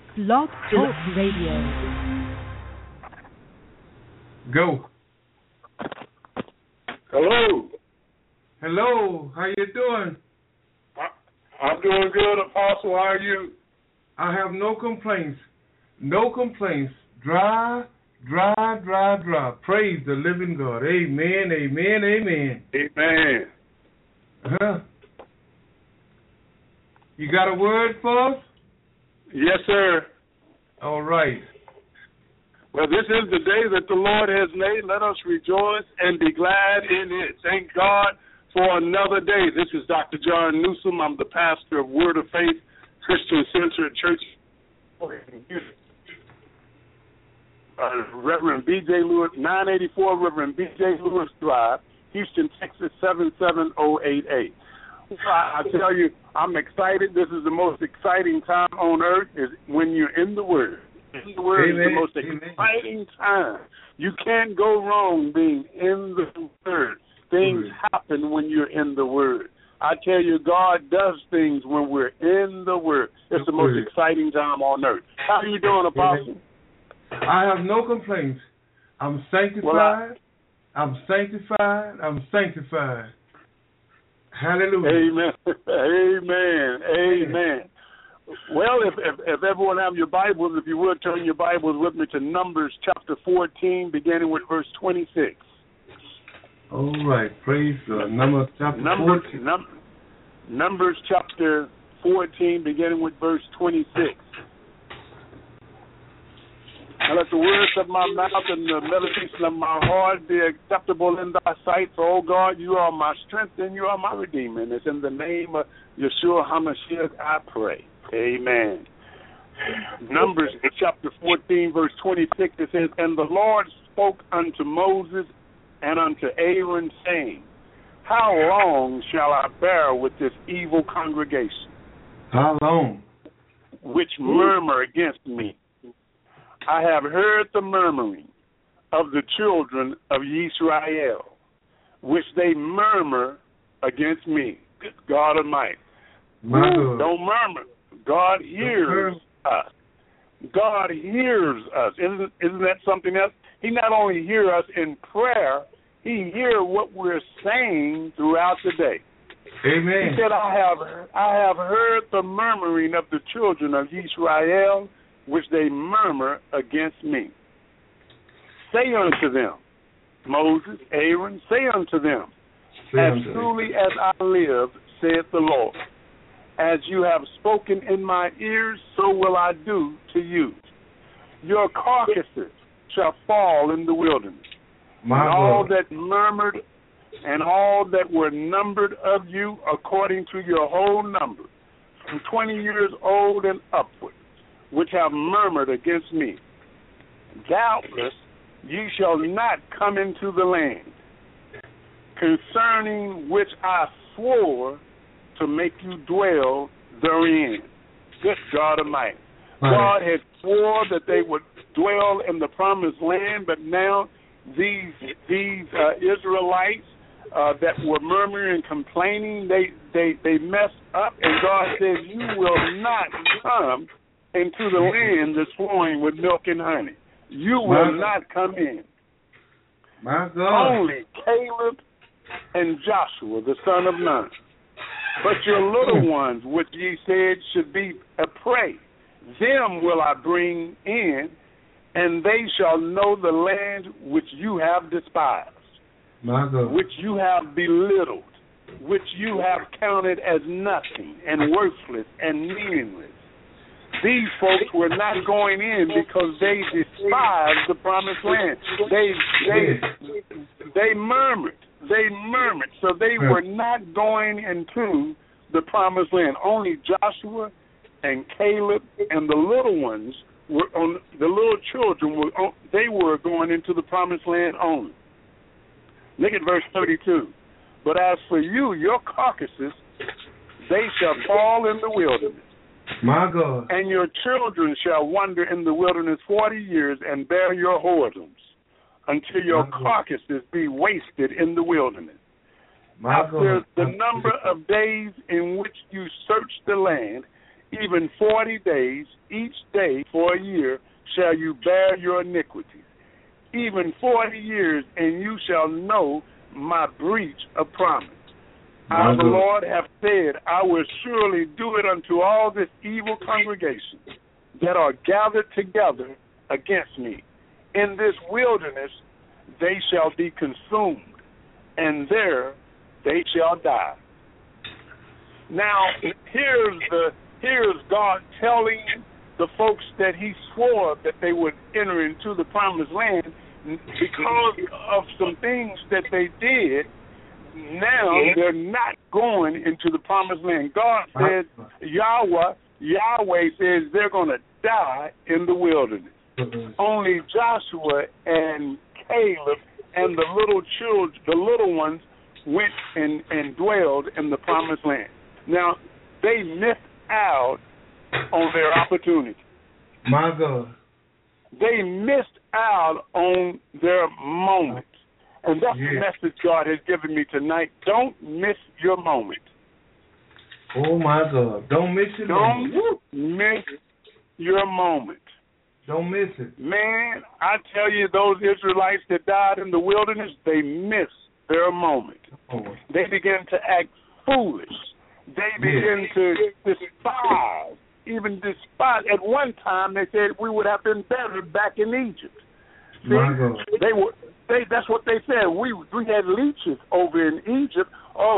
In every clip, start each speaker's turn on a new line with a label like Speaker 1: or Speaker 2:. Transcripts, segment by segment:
Speaker 1: Blog Talk Radio.
Speaker 2: Go.
Speaker 3: Hello.
Speaker 2: Hello. How you doing?
Speaker 3: I'm doing good, Apostle. How are you?
Speaker 2: I have no complaints. No complaints. Dry. Praise the living God. Amen, amen, amen.
Speaker 3: Amen.
Speaker 2: Uh-huh. You got a word for us?
Speaker 3: Yes, sir.
Speaker 2: All right.
Speaker 3: Well, this is the day that the Lord has made. Let us rejoice and be glad in it. Thank God for another day. This is Dr. John Newsom. I'm the pastor of Word of Faith Christian Center Church. Reverend B.J. Lewis, 984 Reverend B.J. Lewis Drive, Houston, Texas, 77088. I tell you, I'm excited. This is the most exciting time on earth is when you're in the Word. In the Word is the most exciting time. You can't go wrong being in the Word. Things happen when you're in the Word. I tell you, God does things when we're in the Word. It's the most exciting time on earth. How are you doing, Apostle?
Speaker 2: I have no complaints. I'm sanctified. I'm sanctified. Hallelujah.
Speaker 3: Amen. Amen. Well, if everyone have your Bibles, if you would turn your Bibles with me to Numbers chapter 14, beginning with verse 26.
Speaker 2: All right. Praise God. Numbers chapter 14.
Speaker 3: Numbers chapter 14, beginning with verse 26. And let the words of my mouth and the meditation of my heart be acceptable in thy sight. For, oh God, you are my strength and you are my redeemer. And it's in the name of Yeshua HaMashiach I pray. Amen. Numbers chapter 14, verse 26, it says, And the Lord spoke unto Moses and unto Aaron, saying, How long shall I bear with this evil congregation?
Speaker 2: How long?
Speaker 3: Which murmur against me. I have heard the murmuring of the children of Israel, which they murmur against me. God Almighty. Don't murmur. God hears us. God hears us. Isn't that something else? He not only hears us in prayer, he hears what we're saying throughout the day.
Speaker 2: Amen.
Speaker 3: He said, I have heard the murmuring of the children of Israel, which they murmur against me. Say unto them, Moses, Aaron, say unto them, as truly as I live, saith the Lord, as you have spoken in my ears, so will I do to you. Your carcasses shall fall in the wilderness. And all that murmured and all that were numbered of you according to your whole number, from 20 years old and upward, which have murmured against me. Doubtless ye shall not come into the land, concerning which I swore to make you dwell therein. Good God Almighty. God had swore that they would dwell in the promised land, but now these Israelites that were murmuring and complaining, they messed up, and God says, you will not come into the land that's flowing with milk and honey. You will not come in.
Speaker 2: My God.
Speaker 3: Only Caleb and Joshua, the son of Nun. But your little ones, which ye said should be a prey, them will I bring in, and they shall know the land which you have despised, which you have belittled, which you have counted as nothing and worthless and meaningless. These folks were not going in because they despised the promised land. They murmured. So they were not going into the promised land. Only Joshua and Caleb and the little ones were on. The little children were going into the promised land only. Look at verse 32. But as for you, your carcasses, they shall fall in the wilderness.
Speaker 2: My God.
Speaker 3: And your children shall wander in the wilderness 40 years and bear your whoredoms until your carcasses be wasted in the wilderness. After the number of days in which you search the land, even 40 days, each day for a year shall you bear your iniquities. Even 40 years, and you shall know my breach of promise. I, the Lord, have said, I will surely do it unto all this evil congregation that are gathered together against me. In this wilderness they shall be consumed, and there they shall die. Now, here's God telling the folks that he swore that they would enter into the promised land because of some things that they did. Now they're not going into the promised land. God said, Yahweh says they're going to die in the wilderness. Only Joshua and Caleb and the little ones went and dwelled in the promised land. Now, they missed out on their opportunity.
Speaker 2: My God.
Speaker 3: They missed out on their moment. And that's the message God has given me tonight. Don't miss your moment.
Speaker 2: Oh, my God. Don't miss your moment.
Speaker 3: Don't miss your moment.
Speaker 2: Don't miss it.
Speaker 3: Man, I tell you, those Israelites that died in the wilderness, they missed their moment.
Speaker 2: Oh.
Speaker 3: They began to act foolish. They began to despise, even despise. At one time, they said we would have been better back in Egypt. See, that's what they said. We had leeches over in Egypt.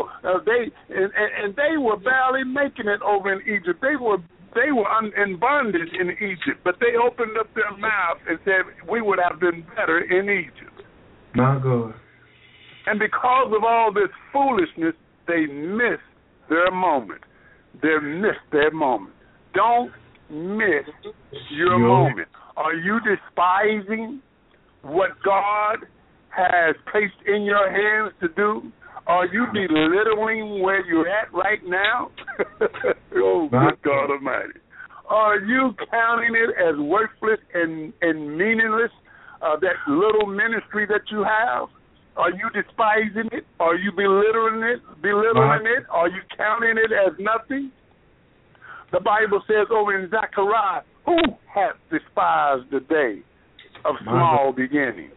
Speaker 3: They were barely making it over in Egypt. They were in bondage in Egypt, but they opened up their mouth and said we would have been better in Egypt.
Speaker 2: My God.
Speaker 3: And because of all this foolishness, they missed their moment. They missed their moment. Don't miss your moment. Are you despising what God has placed in your hands to do? Are you belittling where you're at right now? Oh, good God Almighty. Are you counting it as worthless and meaningless, that little ministry that you have? Are you despising it? Are you belittling it? Are you counting it as nothing? The Bible says over in Zechariah, who hath despised the day of small beginnings?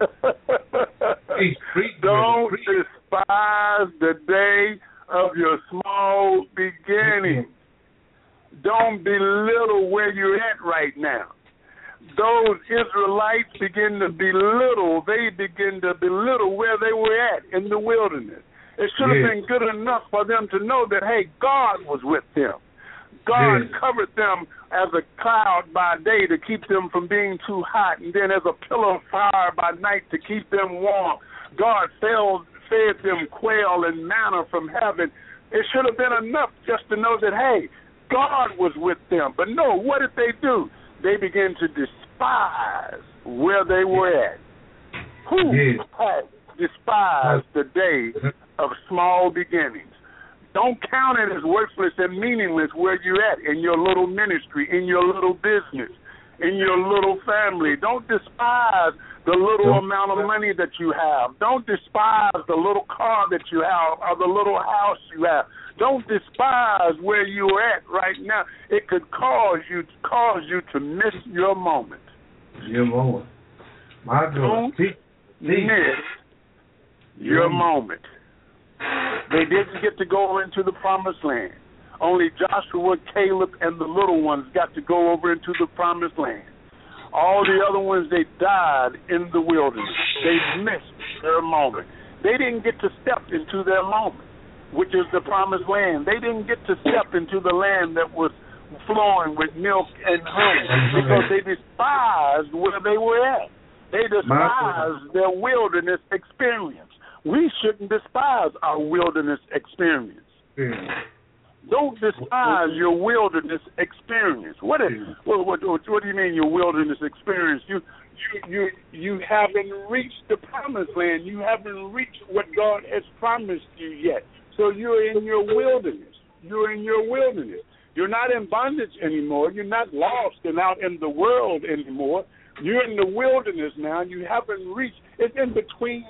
Speaker 3: Don't despise the day of your small beginnings. Don't belittle where you're at right now. Those Israelites begin to belittle. They begin to belittle where they were at in the wilderness. It should have been good enough for them to know that, hey, God was with them. God covered them as a cloud by day to keep them from being too hot, and then as a pillar of fire by night to keep them warm. God fed them quail and manna from heaven. It should have been enough just to know that, hey, God was with them. But no, what did they do? They began to despise where they were at. Who had despised the day of small beginnings? Don't count it as worthless and meaningless where you're at in your little ministry, in your little business, in your little family. Don't despise the little amount of money that you have. Don't despise the little car that you have or the little house you have. Don't despise where you're at right now. It could cause you to miss your moment.
Speaker 2: Your moment. My God.
Speaker 3: Don't miss your moment. They didn't get to go into the promised land. Only Joshua, Caleb, and the little ones got to go over into the promised land. All the other ones, they died in the wilderness. They missed their moment. They didn't get to step into their moment, which is the promised land. They didn't get to step into the land that was flowing with milk and honey because they despised where they were at. They despised their wilderness experience. We shouldn't despise our wilderness experience. Don't despise your wilderness experience. What do you mean your wilderness experience? You haven't reached the promised land. You haven't reached what God has promised you yet. So you're in your wilderness. You're in your wilderness. You're not in bondage anymore. You're not lost and out in the world anymore. You're in the wilderness now. You haven't reached. It's in between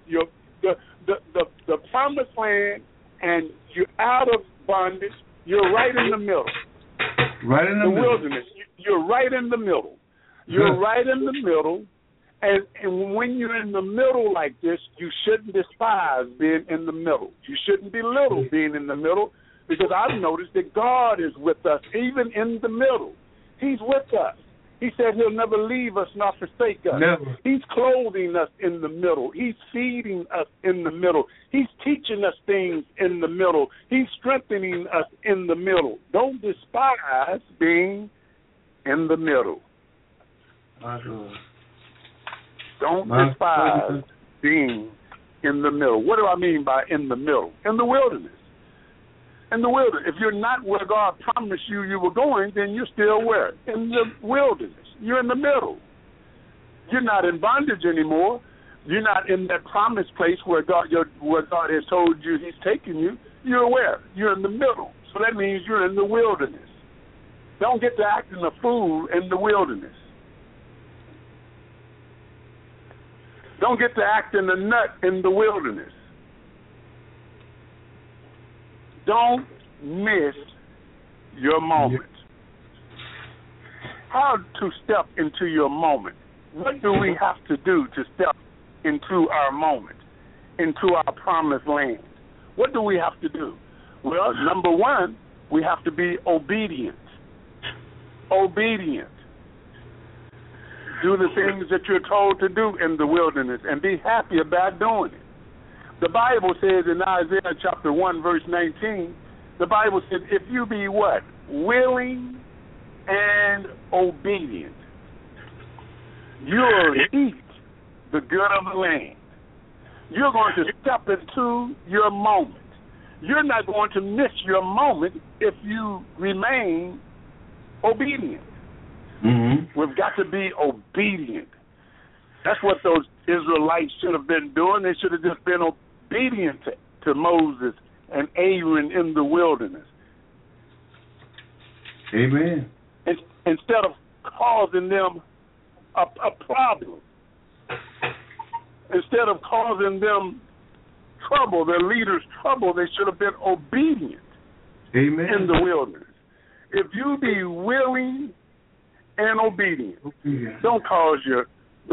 Speaker 3: the promised land, and you're out of bondage. You're right in the middle.
Speaker 2: Right in the middle.
Speaker 3: wilderness. You're right in the middle. You're right in the middle. And when you're in the middle like this, you shouldn't despise being in the middle. You shouldn't belittle being in the middle, because I've noticed that God is with us even in the middle. He's with us. He said he'll never leave us nor forsake us.
Speaker 2: Never.
Speaker 3: He's clothing us in the middle. He's feeding us in the middle. He's teaching us things in the middle. He's strengthening us in the middle. Don't despise being in the middle.
Speaker 2: My God.
Speaker 3: Don't despise being in the middle. What do I mean by in the middle? In the wilderness. In the wilderness. If you're not where God promised you were going, then you're still where? In the wilderness. You're in the middle. You're not in bondage anymore. You're not in that promised place where God has told you he's taking you. You're where? You're in the middle. So that means you're in the wilderness. Don't get to acting a fool in the wilderness. Don't get to acting a nut in the wilderness. Don't miss your moment. How to step into your moment? What do we have to do to step into our moment, into our promised land? What do we have to do? Well, number one, we have to be obedient. Obedient. Do the things that you're told to do in the wilderness and be happy about doing it. The Bible says in Isaiah chapter 1, verse 19, the Bible says, if you be what? Willing and obedient, you'll eat the good of the land. You're going to step into your moment. You're not going to miss your moment if you remain obedient. Mm-hmm. We've got to be obedient. That's what those Israelites should have been doing. They should have just been obedient to Moses and Aaron in the wilderness.
Speaker 2: Amen.
Speaker 3: Instead of causing them a problem, instead of causing them trouble, their leaders trouble, they should have been obedient.
Speaker 2: Amen.
Speaker 3: In the wilderness. If you be willing and obedient, don't cause your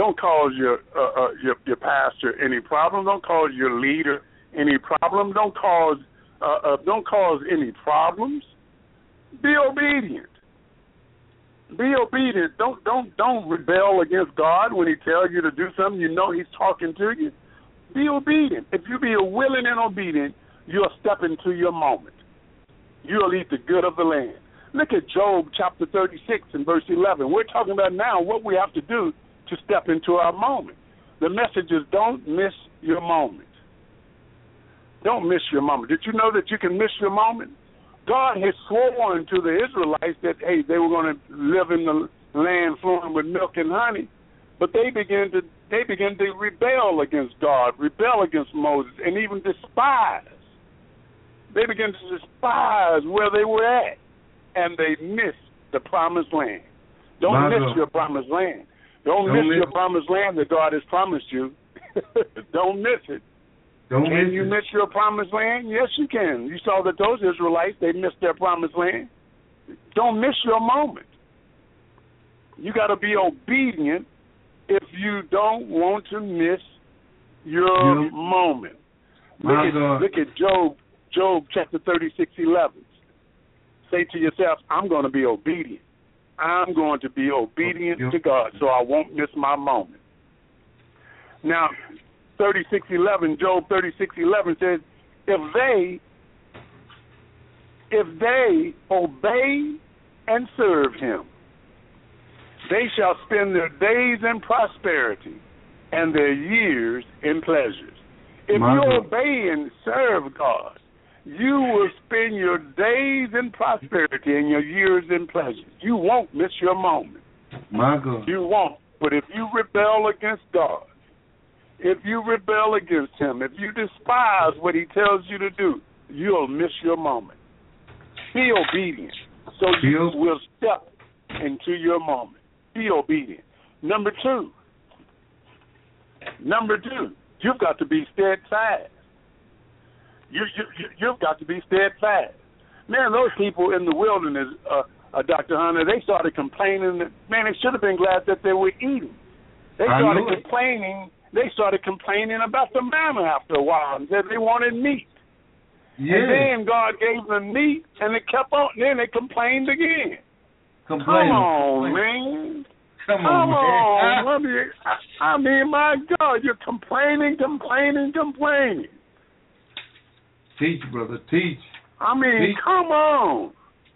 Speaker 3: pastor any problem. Don't cause your leader any problem. Don't cause any problems. Be obedient. Be obedient. Don't rebel against God when he tells you to do something. You know he's talking to you. Be obedient. If you be willing and obedient, you'll step into your moment. You'll eat the good of the land. Look at Job chapter 36 and verse 11. We're talking about now what we have to do to step into our moment. The message is don't miss your moment. Don't miss your moment. Did you know that you can miss your moment? God has sworn to the Israelites that, hey, they were going to live in the land flowing with milk and honey, but they began to rebel against God, rebel against Moses, and even despise. They began to despise where they were at, and they missed the promised land. Don't miss your promised land. Don't miss your promised land that God has promised you. Don't miss it. Can you miss your promised land? Yes, you can. You saw that those Israelites, they missed their promised land. Don't miss your moment. You got to be obedient if you don't want to miss your moment. Look at Job chapter 36:11. Say to yourself, I'm going to be obedient. I'm going to be obedient to God so I won't miss my moment. Now, 36:11, Job 36:11 says, if they obey and serve him, they shall spend their days in prosperity and their years in pleasures. If you obey and serve God, you will spend your days in prosperity and your years in pleasures. You won't miss your moment.
Speaker 2: My God.
Speaker 3: You won't. But if you rebel against God, if you rebel against him, if you despise what he tells you to do, you'll miss your moment. Be obedient so you will step into your moment. Be obedient. Number two, you've got to be steadfast. You've got to be steadfast. Man, those people in the wilderness Dr. Hunter, they started complaining that, man, they should have been glad that they were eating. They started complaining about the manna after a while and said they wanted meat. Yeah. And then God gave them meat, and they kept on. Then they complained again. Come on, man. Come on, man. I mean, my God, you're complaining.
Speaker 2: Teach, brother, teach.
Speaker 3: I mean, teach. Come on.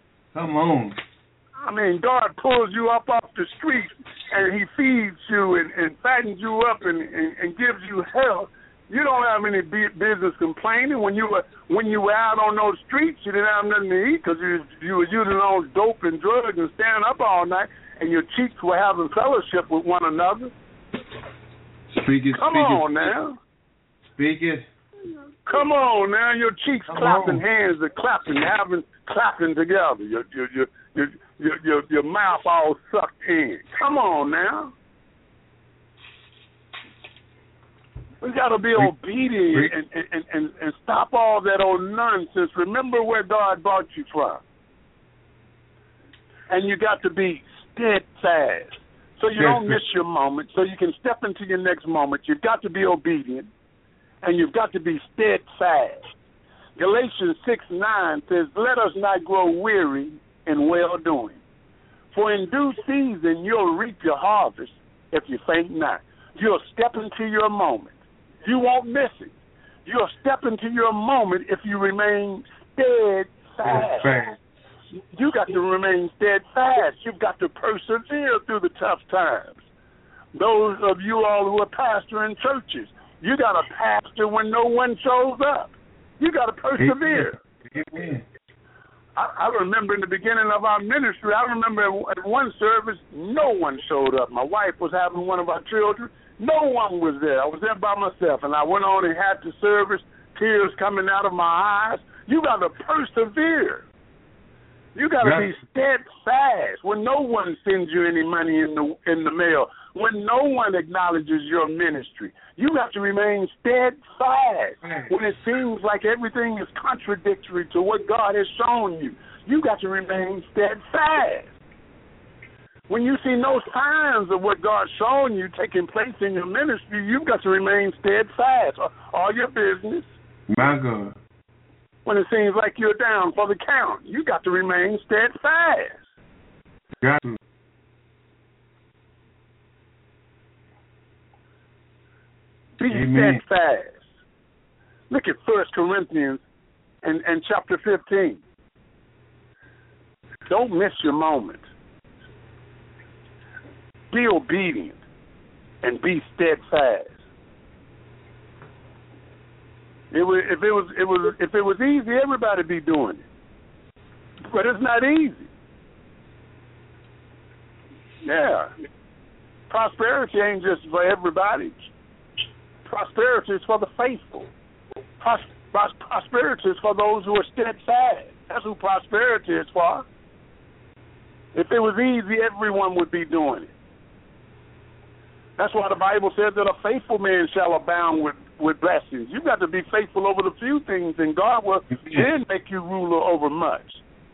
Speaker 3: I mean, God pulls you up off the street, and He feeds you and fattens you up and gives you health. You don't have any business complaining. When you were out on those streets, you didn't have nothing to eat because you were using those dope and drugs and standing up all night, and your cheeks were having fellowship with one another. Come on now.
Speaker 2: Speak it.
Speaker 3: Come on now. Your cheeks clapping, hands are clapping, clapping together. Your mouth all sucked in. Come on now. We got to be obedient and stop all that old nonsense. Remember where God brought you from. And you got to be steadfast so you don't miss your moment, so you can step into your next moment. You've got to be obedient, and you've got to be steadfast. Galatians 6:9 says, let us not grow weary in well-doing. For in due season you'll reap your harvest if you faint not. You'll step into your moment. You won't miss it. You'll step into your moment if you remain steadfast. You got to remain steadfast. You've got to persevere through the tough times. Those of you all who are pastoring churches, you got to pastor when no one shows up. You got to persevere. Amen. I remember in the beginning of our ministry, I remember at one service, no one showed up. My wife was having one of our children. No one was there. I was there by myself, and I went on and had the service, tears coming out of my eyes. You got to persevere. You got to be steadfast when no one sends you any money in the mail, when no one acknowledges your ministry. You have to remain steadfast when it seems like everything is contradictory to what God has shown you. You got to remain steadfast. When you see no signs of what God's shown you taking place in your ministry, you've got to remain steadfast. All your business.
Speaker 2: My God.
Speaker 3: When it seems like you're down for the count, you got to remain steadfast.
Speaker 2: Got to.
Speaker 3: Be steadfast. Look at 1 Corinthians and chapter 15. Don't miss your moment. Be obedient and be steadfast. If it was easy, everybody'd be doing it. But it's not easy. Yeah. Prosperity ain't just for everybody. Prosperity is for the faithful. Prosperity is for those who are steadfast. That's who prosperity is for. If it was easy, everyone would be doing it. That's why the Bible says that a faithful man shall abound with blessings. You've got to be faithful over the few things, and God will then make you ruler over much.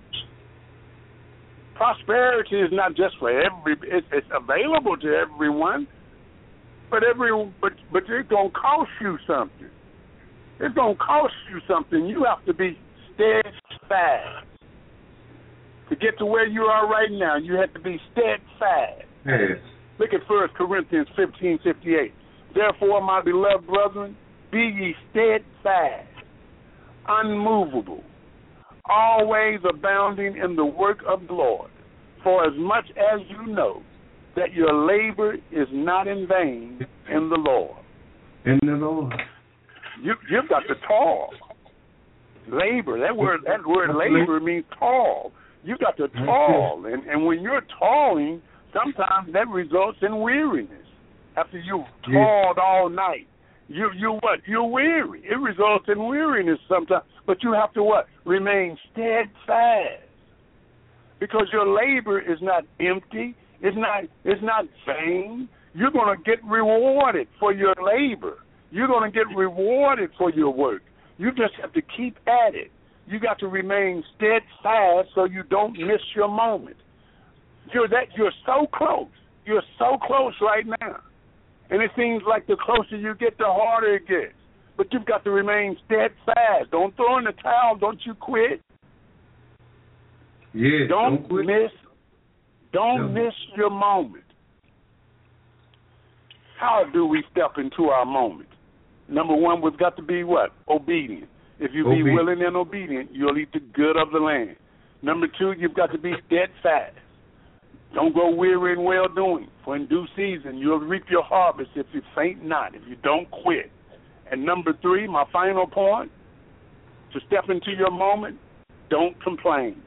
Speaker 3: Prosperity is not just for it's available to everyone, but it's going to cost you something. It's going to cost you something. You have to be steadfast. To get to where you are right now, you have to be steadfast.
Speaker 2: Yes.
Speaker 3: Look at 1 Corinthians 15:58. Therefore, my beloved brethren, be ye steadfast, unmovable, always abounding in the work of the Lord, for as much as you know that your labor is not in vain in the Lord.
Speaker 2: In the Lord.
Speaker 3: You've got to toil. Labor, that word labor means toil. You've got to toil. And when you're toiling, sometimes that results in weariness. After you've toiled all night, you're weary. It results in weariness sometimes. But you have to what? Remain steadfast. Because your labor is not empty. It's not vain. You're going to get rewarded for your labor. You're going to get rewarded for your work. You just have to keep at it. You got to remain steadfast so you don't miss your moment. You're so close. You're so close right now. And it seems like the closer you get, the harder it gets. But you've got to remain steadfast. Don't throw in the towel. Don't you quit.
Speaker 2: Yeah,
Speaker 3: don't
Speaker 2: quit.
Speaker 3: miss your moment. How do we step into our moment? Number one, we've got to be what? Obedient. If you be willing and obedient, you'll eat the good of the land. Number two, you've got to be steadfast. Don't grow weary in well-doing, for in due season you'll reap your harvest if you faint not, if you don't quit. And number three, my final point, to step into your moment, don't complain.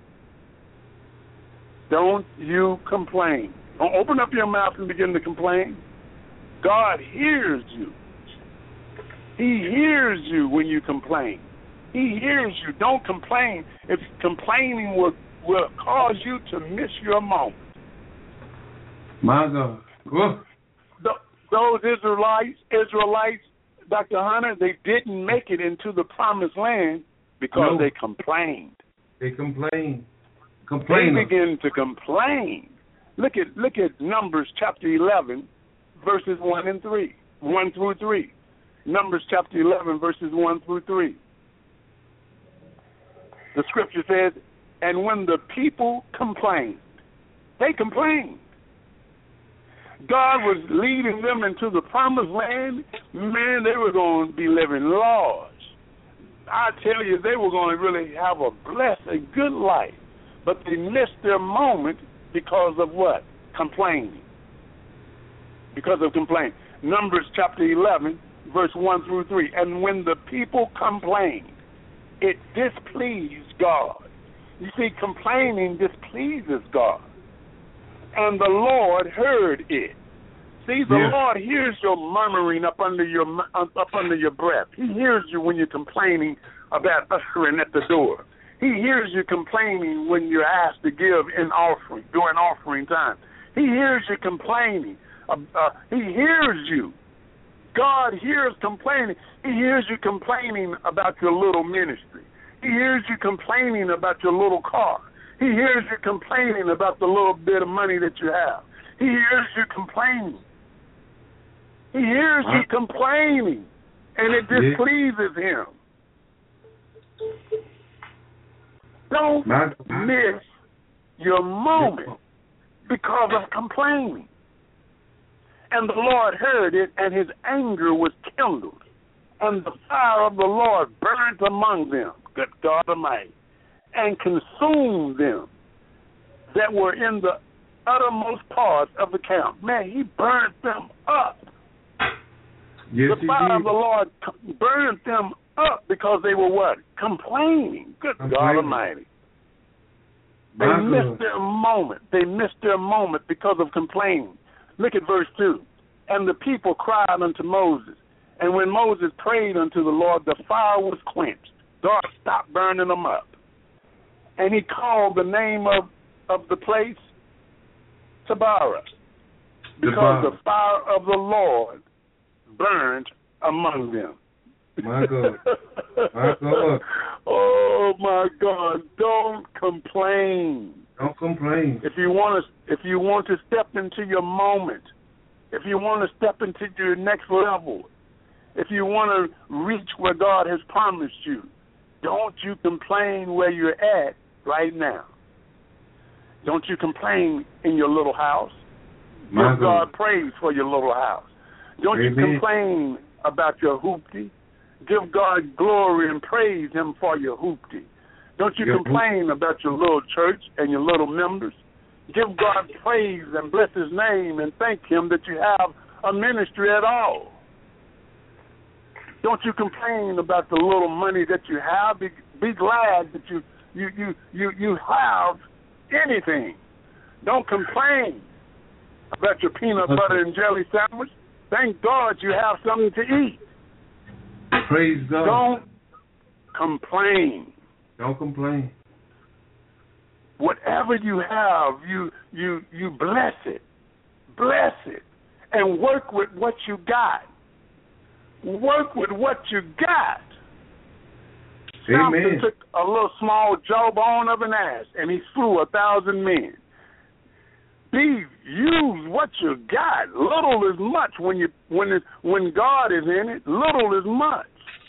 Speaker 3: Don't you complain. Don't open up your mouth and begin to complain. God hears you. He hears you when you complain. He hears you. Don't complain. If complaining will cause you to miss your moment.
Speaker 2: My God. Whoa.
Speaker 3: Those Israelites, Dr. Hunter, they didn't make it into the promised land because they complained.
Speaker 2: They complained.
Speaker 3: They began to complain. Look at Numbers chapter 11, verses 1 through 3. Numbers chapter 11, verses 1 through 3. The scripture says, and when the people complained, they complained. God was leading them into the promised land. Man, they were going to be living large. I tell you, they were going to really have a good life. But they missed their moment because of what? Complaining. Because of complaining. Numbers chapter 11, verse 1 through 3. And when the people complained, it displeased God. You see, complaining displeases God. And the Lord heard it. See, the Lord hears your murmuring up under your breath. He hears you when you're complaining about ushering at the door. He hears you complaining when you're asked to give in offering, during offering time. He hears you complaining. He hears you. God hears complaining. He hears you complaining about your little ministry. He hears you complaining about your little car. He hears you complaining about the little bit of money that you have. He hears you complaining. He hears you complaining, and it displeases him. Don't miss your moment because of complaining. And the Lord heard it, and his anger was kindled, and the fire of the Lord burnt among them, good God Almighty, and consumed them that were in the uttermost parts of the camp. Man, he burnt them up.
Speaker 2: Yes,
Speaker 3: the fire of the Lord burned them up because they were what? Complaining. Good God Almighty. They missed their moment. They missed their moment because of complaining. Look at verse 2. And the people cried unto Moses. And when Moses prayed unto the Lord, the fire was quenched. God stopped burning them up. And he called the name of the place Taberah, because the fire of the Lord burned among them.
Speaker 2: My God. My God.
Speaker 3: Oh, my God. Don't complain.
Speaker 2: Don't complain.
Speaker 3: If you want to step into your moment, if you want to step into your next level, if you want to reach where God has promised you, don't you complain where you're at right now. Don't you complain in your little house. Give God praise for your little house. Don't you complain about your hoopty. Give God glory and praise him for your hoopty. Don't you complain about your little church and your little members. Give God praise and bless his name and thank him that you have a ministry at all. Don't you complain about the little money that you have. Be glad that you have anything. Don't complain about your peanut butter and jelly sandwich. Thank God you have something to eat.
Speaker 2: Praise God.
Speaker 3: Don't complain.
Speaker 2: Don't complain.
Speaker 3: Whatever you have, you bless it. Bless it. And work with what you got. Work with what you got. Samson took a little small jawbone of an ass, and he slew 1,000 men. Use what you got. Little is much when God is in it. Little is much.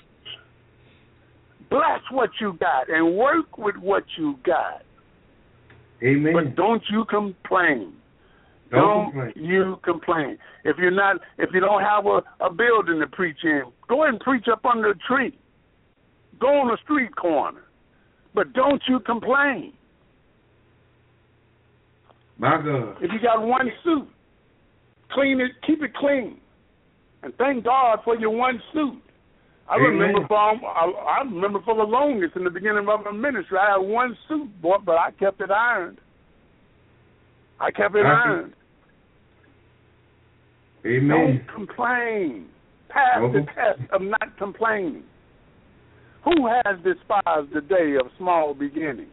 Speaker 3: Bless what you got and work with what you got.
Speaker 2: Amen.
Speaker 3: But don't you complain. Don't you complain. If you don't have a building to preach in, go ahead and preach up under a tree. Go on a street corner. But don't you complain.
Speaker 2: My God.
Speaker 3: If you got one suit, clean it, keep it clean. And thank God for your one suit. I remember for the longest in the beginning of my ministry, I had one suit, but I kept it ironed. Ironed.
Speaker 2: Amen.
Speaker 3: Don't complain. Pass the test of not complaining. Who has despised the day of small beginnings?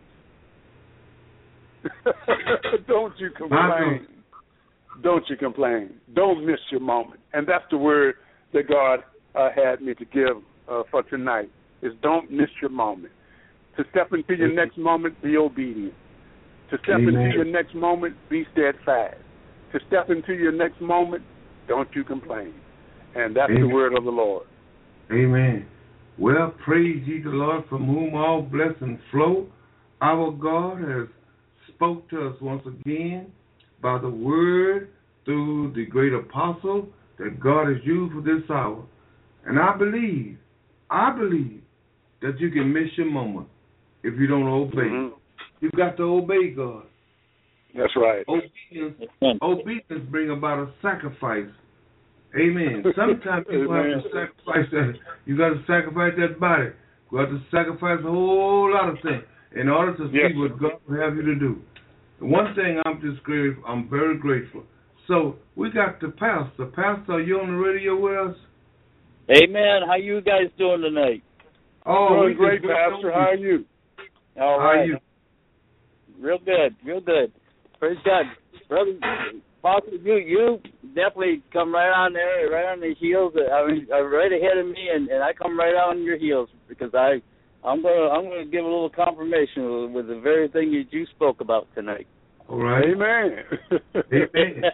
Speaker 3: Don't you complain. Don't you complain. Don't miss your moment. And that's the word that God had me to give for tonight, is don't miss your moment. To step into your next moment, be obedient. To step into your next moment, be steadfast. To step into your next moment, don't you complain. And that's the word of the Lord.
Speaker 2: Amen. Well, praise ye the Lord, from whom all blessings flow. Our God has spoke to us once again by the word through the great apostle that God has used for this hour. And I believe that you can miss your moment if you don't obey.
Speaker 3: Mm-hmm.
Speaker 2: You've got to obey God.
Speaker 3: That's right.
Speaker 2: Obedience bring about a sacrifice. Amen. Sometimes people have to sacrifice that. You got to sacrifice that body. You got to sacrifice a whole lot of things in order to see what God will have you to do. One thing I'm very grateful. So we got the pastor. Pastor, are you on the radio with us?
Speaker 4: Amen. How you guys doing tonight?
Speaker 3: Oh, doing great, Pastor. How are you?
Speaker 4: All right.
Speaker 2: How are you?
Speaker 4: Real good. Praise God. Brother, Pastor, you definitely come right on there, right on the heels. Right ahead of me, and I come right on your heels because I'm gonna give a little confirmation with the very thing that you spoke about tonight.
Speaker 2: All right.
Speaker 3: Amen.
Speaker 2: Amen.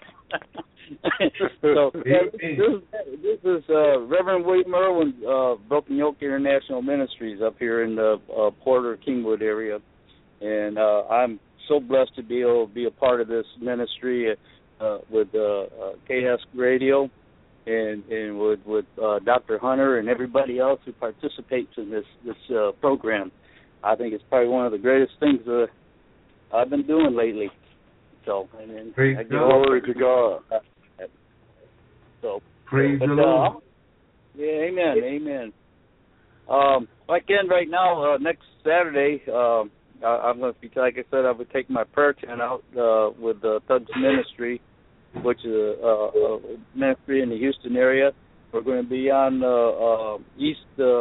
Speaker 4: So this is Reverend William Irwin, Broken Yoke International Ministries up here in the Porter Kingwood area, and I'm so blessed to be able to be a part of this ministry with KS Radio and with Dr. Hunter and everybody else who participates in this program. I think it's probably one of the greatest things that I've been doing lately. So,
Speaker 2: praise
Speaker 3: God. Glory to God.
Speaker 4: So,
Speaker 2: praise the Lord.
Speaker 4: Yeah, amen. Again, right now, next Saturday, I'm going to be, like I said, I would take my prayer tent out with Thugs Ministry, which is a ministry in the Houston area. We're going to be on East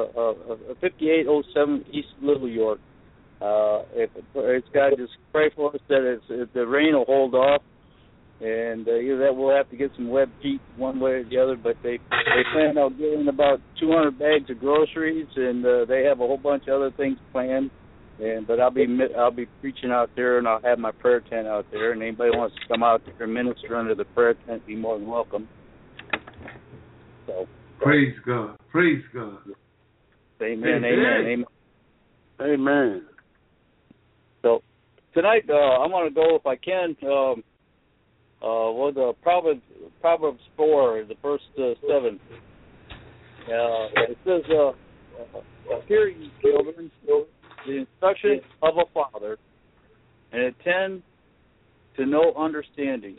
Speaker 4: 5807 East Little York. If God just pray for us that the rain will hold off, and either that we'll have to get some web feet one way or the other. But they plan on getting about 200 bags of groceries, and they have a whole bunch of other things planned. But I'll be preaching out there, and I'll have my prayer tent out there. And anybody wants to come out there and minister under the prayer tent, be more than welcome. So
Speaker 2: praise God. Praise God.
Speaker 4: Amen. So tonight I'm going to go, if I can, with Proverbs 4, the first 7. It says, "Hear ye, children, the instruction of a father, and attend to no understanding."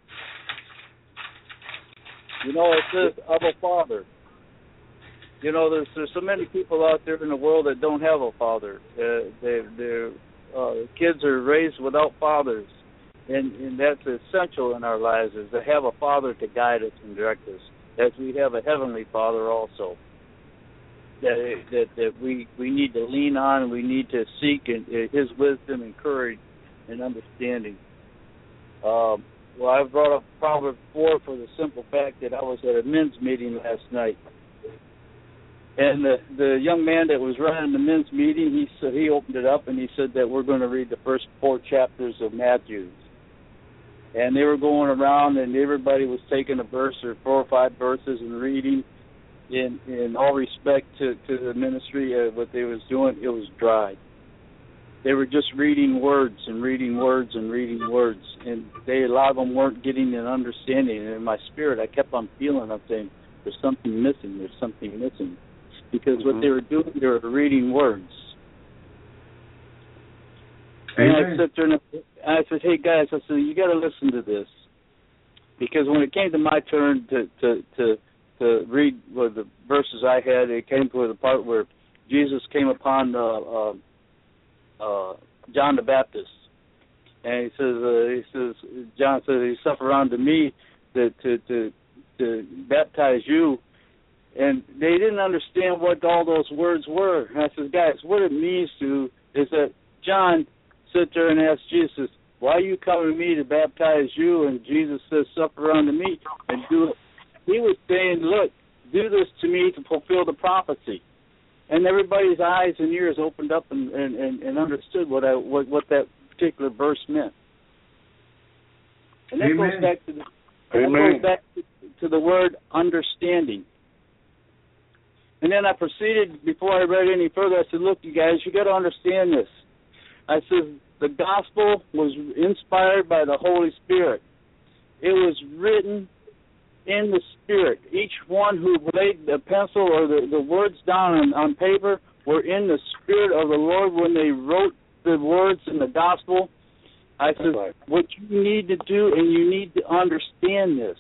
Speaker 4: You know, it says of a father. You know, there's so many people out there in the world that don't have a father. Their kids are raised without fathers, and that's essential in our lives, is to have a father to guide us and direct us, as we have a heavenly Father also. That we need to lean on, and we need to seek His wisdom and courage and understanding. Well, I brought up Proverbs 4 for the simple fact that I was at a men's meeting last night, And the young man that was running the men's meeting, he opened it up and he said that we're going to read the first 4 chapters of Matthew. And they were going around and everybody was taking a verse or 4 or 5 verses and reading. In all respect to the ministry, what they was doing, it was dry. They were just reading words and reading words and reading words, and a lot of them weren't getting an understanding. And in my spirit, I kept on feeling, I'm saying, there's something missing, there's something missing. Because what they were doing, they were reading words. And I sat there and I said, hey guys, I said, you got to listen to this. Because when it came to my turn to read the verses I had, it came to the part where Jesus came upon John the Baptist, and he says, John says, he suffered unto me to baptize you, and they didn't understand what all those words were. And I said, guys, what it means is that John sat there and asked Jesus, why are you coming to me to baptize you? And Jesus says, suffer unto me and do it. He was saying, look, do this to me to fulfill the prophecy. And everybody's eyes and ears opened up and understood what that particular verse meant. And that goes back to the word understanding. And then I proceeded, before I read any further, I said, look, you guys, you got to understand this. I said, the gospel was inspired by the Holy Spirit. It was written in the Spirit. Each one who laid the pencil or the words down on paper were in the Spirit of the Lord when they wrote the words in the gospel. I said, what you need to do, and you need to understand this,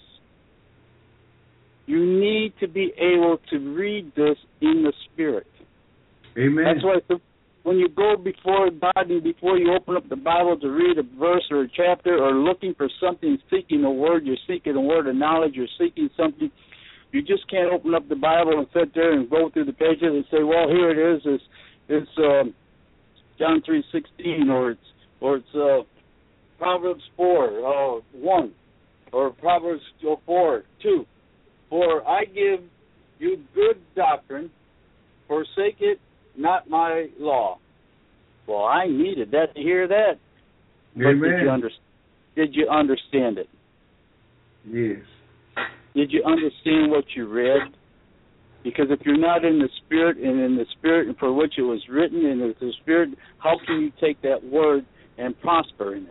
Speaker 4: you need to be able to read this in the Spirit.
Speaker 2: Amen.
Speaker 4: That's why when you go before God and before you open up the Bible to read a verse or a chapter or looking for something, seeking a word, you're seeking a word of knowledge, you're seeking something, you just can't open up the Bible and sit there and go through the pages and say, well, here it is, it's John 3:16, or it's Proverbs 4:1, or Proverbs 4:2. For I give you good doctrine, forsake it not my law. Well, I needed that to hear that.
Speaker 2: Amen.
Speaker 4: But did you understand it?
Speaker 2: Yes.
Speaker 4: Did you understand what you read? Because if you're not in the Spirit, and in the Spirit for which it was written, and in the Spirit, how can you take that word and prosper in it?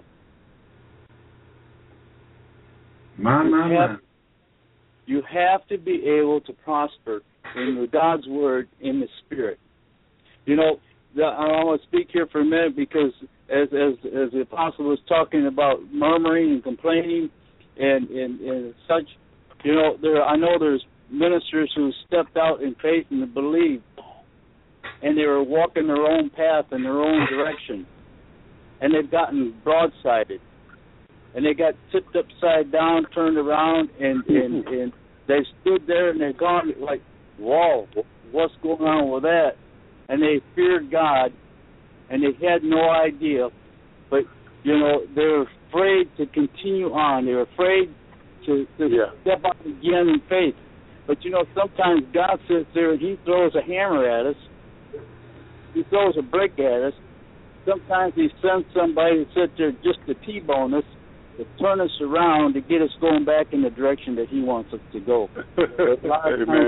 Speaker 4: You have to be able to prosper in God's word in the Spirit. You know, I want to speak here for a minute because as the apostle was talking about murmuring and complaining and such, you know, I know there's ministers who stepped out in faith and believed, and they were walking their own path in their own direction, and they've gotten broadsided, and they got tipped upside down, turned around, and they stood there and they're gone like, whoa, what's going on with that? And they feared God, and they had no idea. But, you know, they were afraid to continue on. They were afraid to step out again in faith. But, you know, sometimes God sits there and he throws a hammer at us. He throws a brick at us. Sometimes he sends somebody to sit there just to T-bone us, to turn us around, to get us going back in the direction that he wants us to go. But a lot of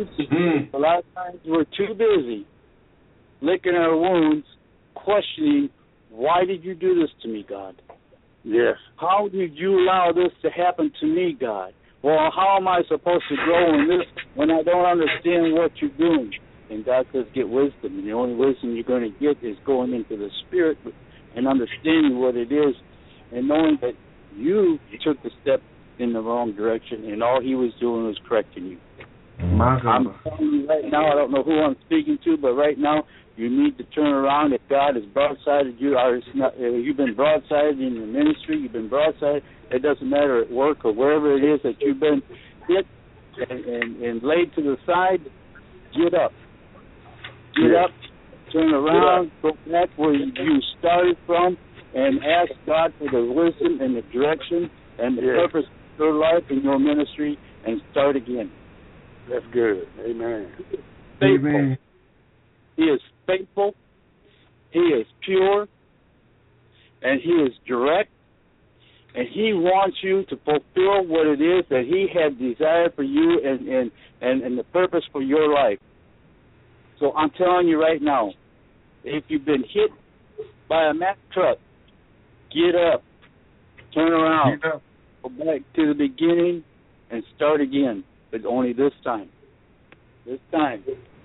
Speaker 4: times we're too busy licking our wounds, questioning, why did you do this to me, God?
Speaker 3: Yes.
Speaker 4: How did you allow this to happen to me, God? Well, how am I supposed to grow in this when I don't understand what you're doing? And God says, get wisdom. And the only wisdom you're going to get is going into the Spirit and understanding what it is and knowing that you took the step in the wrong direction and all he was doing was correcting you. I'm telling you right now, I don't know who I'm speaking to, but right now, you need to turn around. If God has broadsided you, or you've been broadsided in the ministry, you've been broadsided, it doesn't matter at work or wherever it is that you've been hit and laid to the side, get up. Get up, turn around, go back where you started from, and ask God for the wisdom and the direction and the purpose of your life and your ministry, and start again.
Speaker 3: That's good. Amen.
Speaker 4: faithful.
Speaker 2: Amen.
Speaker 4: He is faithful. He is pure. And he is direct. And he wants you to fulfill what it is that he had desired for you and the purpose for your life. So I'm telling you right now, if you've been hit by a Mack truck, get up, turn around,
Speaker 2: Get up.
Speaker 4: go back to the beginning and start again. But only this time. This time,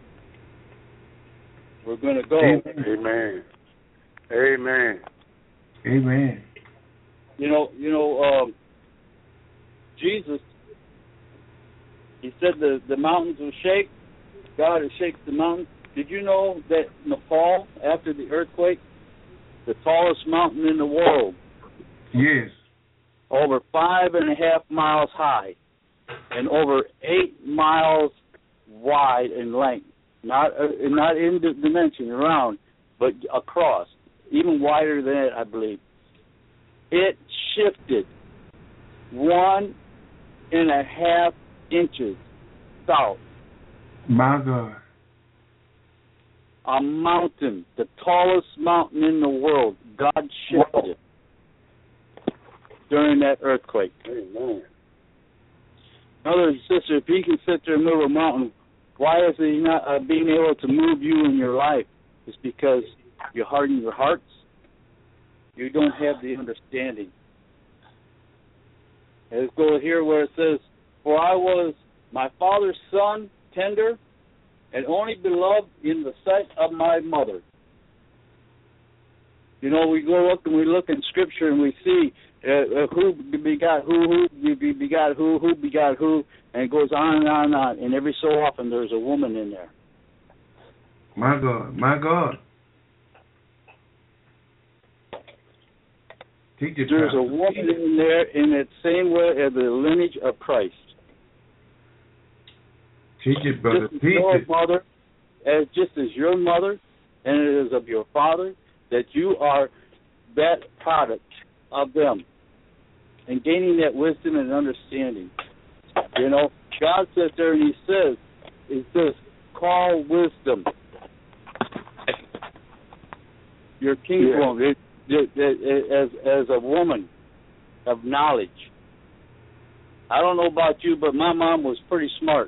Speaker 4: we're going to go.
Speaker 3: Amen. Amen.
Speaker 2: Amen.
Speaker 4: Jesus, he said the mountains will shake. God will shake the mountains. Did you know that in the fall, after the earthquake, the tallest mountain in the world,
Speaker 2: Yes.
Speaker 4: over 5.5 miles high and over 8 miles wide in length, not in the dimension around, but across, even wider than it, I believe. It shifted 1.5 inches south.
Speaker 2: My God.
Speaker 4: A mountain, the tallest mountain in the world, God shifted it during that earthquake.
Speaker 3: Amen.
Speaker 4: Brother and sister, if he can sit there and move a mountain, why is he not being able to move you in your life? It's because you harden your hearts. You don't have the understanding. Let's go here where it says, "For I was my father's son, tender, and only beloved in the sight of my mother." We go up and we look in Scripture and we see who begot who begot who begot who, and it goes on and on and on. And every so often there's a woman in there.
Speaker 2: My God. My God. Teach it,
Speaker 4: There's a
Speaker 2: Pastor.
Speaker 4: woman in there in that same way as the lineage of Christ.
Speaker 2: Teach it, brother.
Speaker 4: Just as
Speaker 2: Teach
Speaker 4: your
Speaker 2: it.
Speaker 4: mother, just as your mother, and it is of your father, that you are that product of them, and gaining that wisdom and understanding. God sits there and He says, call wisdom. Your kinswoman, as a woman of knowledge. I don't know about you, but my mom was pretty smart.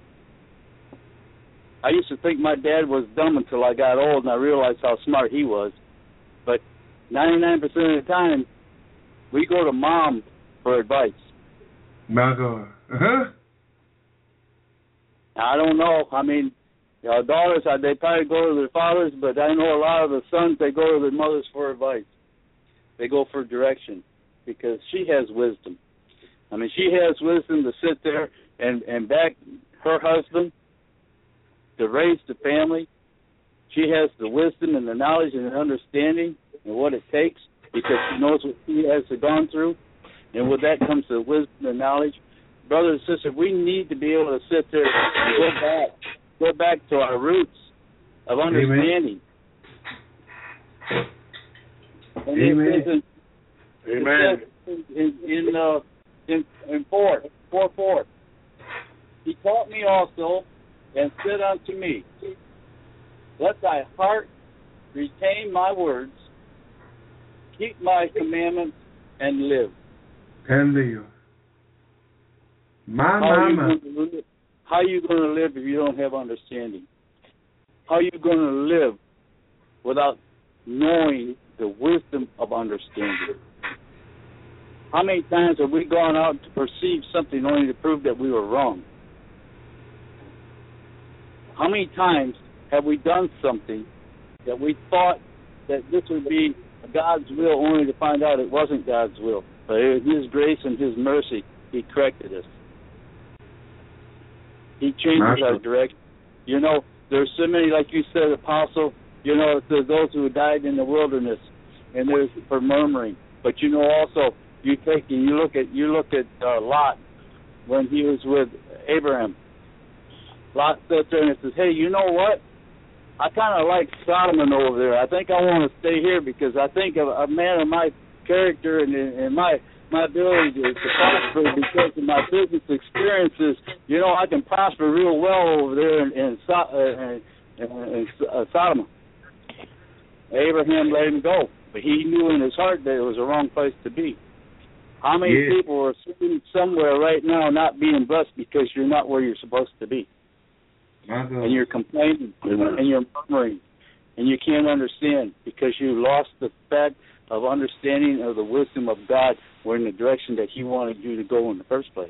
Speaker 4: I used to think my dad was dumb until I got old and I realized how smart he was. But 99% of the time, we go to mom for advice.
Speaker 2: My God. Uh-huh.
Speaker 4: Now, I don't know. I mean, daughters, they probably go to their fathers, but I know a lot of the sons, they go to their mothers for advice. They go for direction because she has wisdom. I mean, she has wisdom to sit there and back her husband to raise the family. She has the wisdom and the knowledge and the understanding and what it takes because she knows what she has gone through. And with that comes the wisdom and knowledge. Brothers and sisters, we need to be able to sit there and go back to our roots of understanding.
Speaker 2: Amen.
Speaker 3: Amen.
Speaker 4: In 4:4, He taught me also and said unto me, let thy heart retain my words, keep my commandments, and live.
Speaker 2: And live.
Speaker 4: How are you going to live if you don't have understanding? How are you going to live without knowing the wisdom of understanding? How many times have we gone out to perceive something only to prove that we were wrong? How many times have we done something that we thought that this would be God's will only to find out it wasn't God's will? But in His grace and His mercy, He corrected us. He changes our direction. There's so many, like you said, Apostle, there's those who died in the wilderness, and there's for murmuring. But also, you look at Lot when he was with Abraham. Lot sat there and says, hey, you know what? I kind of like Solomon over there. I think I want to stay here because I think a man of my character and my ability to prosper because of my business experiences, I can prosper real well over there Sodom. Abraham let him go, but he knew in his heart that it was the wrong place to be. How many people are sitting somewhere right now not being blessed because you're not where you're supposed to be? And you're complaining, and you're murmuring, and you can't understand because you lost the fact of understanding of the wisdom of God or in the direction that He wanted you to go in the first place.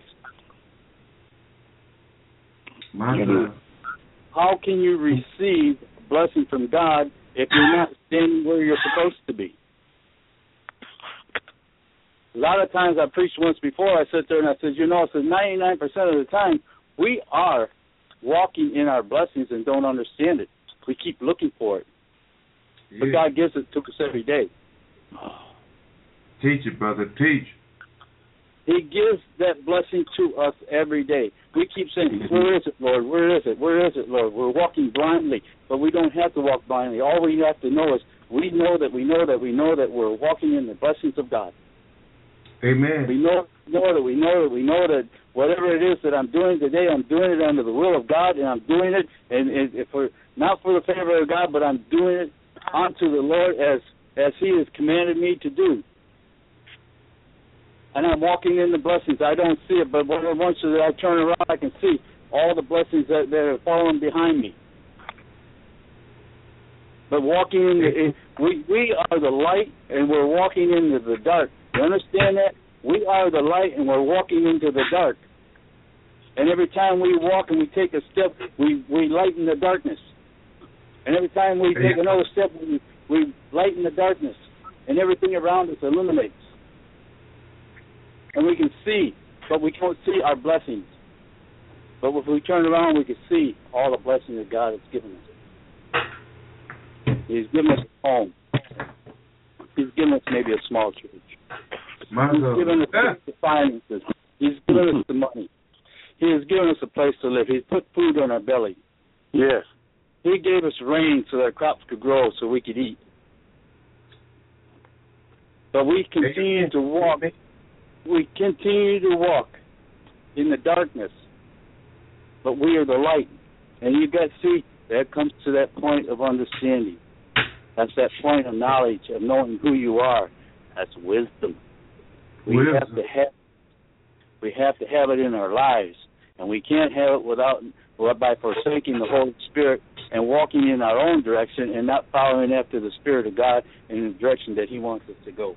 Speaker 4: How can you receive a blessing from God if you're not standing where you're supposed to be? A lot of times I preached once before, I sat there and I said, 99% of the time we are walking in our blessings and don't understand it. We keep looking for it. But God gives it to us every day.
Speaker 2: Teach it, brother, teach.
Speaker 4: He gives that blessing to us every day. We keep saying, where is it, Lord? Where is it? Where is it, Lord? We're walking blindly, but we don't have to walk blindly. All we have to know is we know that we're walking in the blessings of God.
Speaker 2: Amen.
Speaker 4: We know that whatever it is that I'm doing today, I'm doing it under the will of God, and I'm doing it, and if we're not for the favor of God, but I'm doing it unto the Lord as He has commanded me to do. And I'm walking in the blessings. I don't see it, but once I turn around, I can see all the blessings that are falling behind me. But walking in we are the light, and we're walking into the dark. You understand that? We are the light, and we're walking into the dark. And every time we walk and we take a step, we lighten the darkness. And every time we take another step, we lighten the darkness. And everything around us illuminates. And we can see, but we can't see our blessings. But if we turn around, we can see all the blessings that God has given us. He's given us a home. He's given us maybe a small church. He's given us the finances. He's given us the money. He has given us a place to live. He's put food on our belly.
Speaker 3: Yes.
Speaker 4: He gave us rain so that crops could grow so we could eat. But we continue to walk. We continue to walk in the darkness. But we are the light. And you got to see, that comes to that point of understanding. That's that point of knowledge, of knowing who you are. That's wisdom. We have to have it in our lives, and we can't have it by forsaking the Holy Spirit and walking in our own direction and not following after the Spirit of God in the direction that He wants us to go.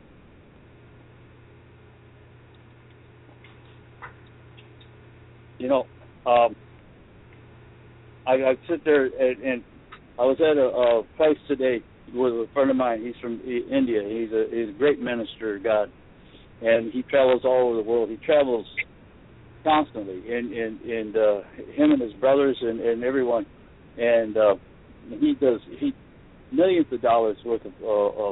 Speaker 4: I sit there and I was at a place today with a friend of mine. He's from India. He's a great minister of God, and he travels all over the world. He travels constantly, and him and his brothers and everyone, and he millions of dollars worth of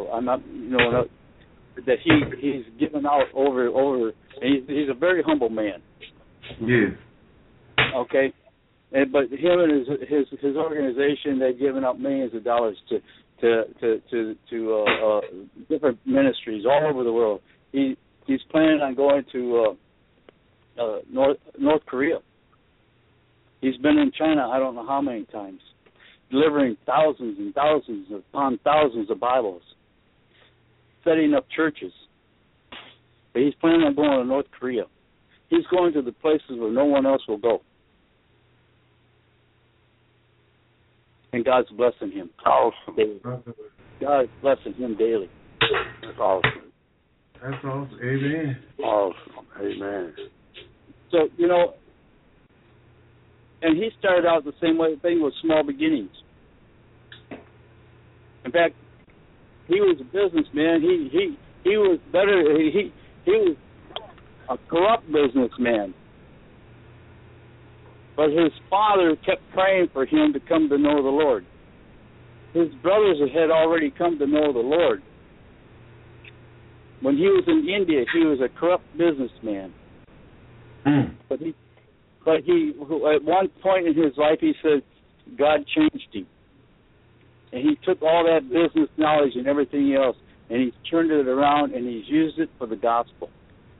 Speaker 4: that he's given out over. He's a very humble man.
Speaker 2: Yes.
Speaker 4: Okay. But him and his organization, they've given out millions of dollars to different ministries all over the world. He's planning on going to North Korea. He's been in China I don't know how many times, delivering thousands and thousands upon thousands of Bibles, setting up churches. But he's planning on going to North Korea. He's going to the places where no one else will go. And God's blessing him.
Speaker 3: Awesome.
Speaker 4: Daily. God's blessing him daily.
Speaker 3: That's awesome.
Speaker 2: That's awesome. Amen.
Speaker 3: Awesome. Amen.
Speaker 4: So, and he started out the same way, thing with small beginnings. In fact, he was a businessman. He was better. He was a corrupt businessman. But his father kept praying for him to come to know the Lord. His brothers had already come to know the Lord. When he was in India, he was a corrupt businessman. But he at one point in his life, he said, God changed him. And he took all that business knowledge and everything else, and he's turned it around, and he's used it for the gospel.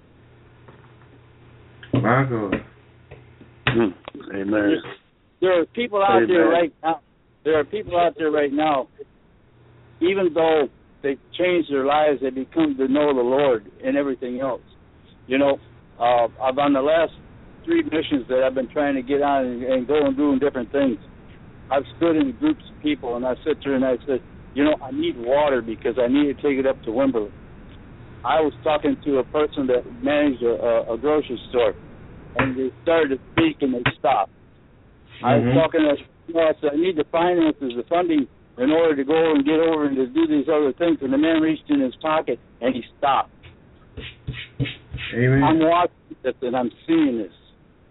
Speaker 2: My God.
Speaker 3: Amen.
Speaker 4: There are people out there right now there are people out there right now, even though they've changed their lives, they become to know the Lord and everything else. You know, I've on the last 3 missions that I've been trying to get on and go and doing different things, I've stood in groups of people, and I sit there and I said, you know, I need water because I need to take it up to Wimberley. I was talking to a person that managed a grocery store, and they started to speak and they stopped. I was talking to I said, I need the finances, the funding, in order to go and get over and to do these other things. And the man reached in his pocket and he stopped.
Speaker 2: Amen.
Speaker 4: I'm watching this and I'm seeing this.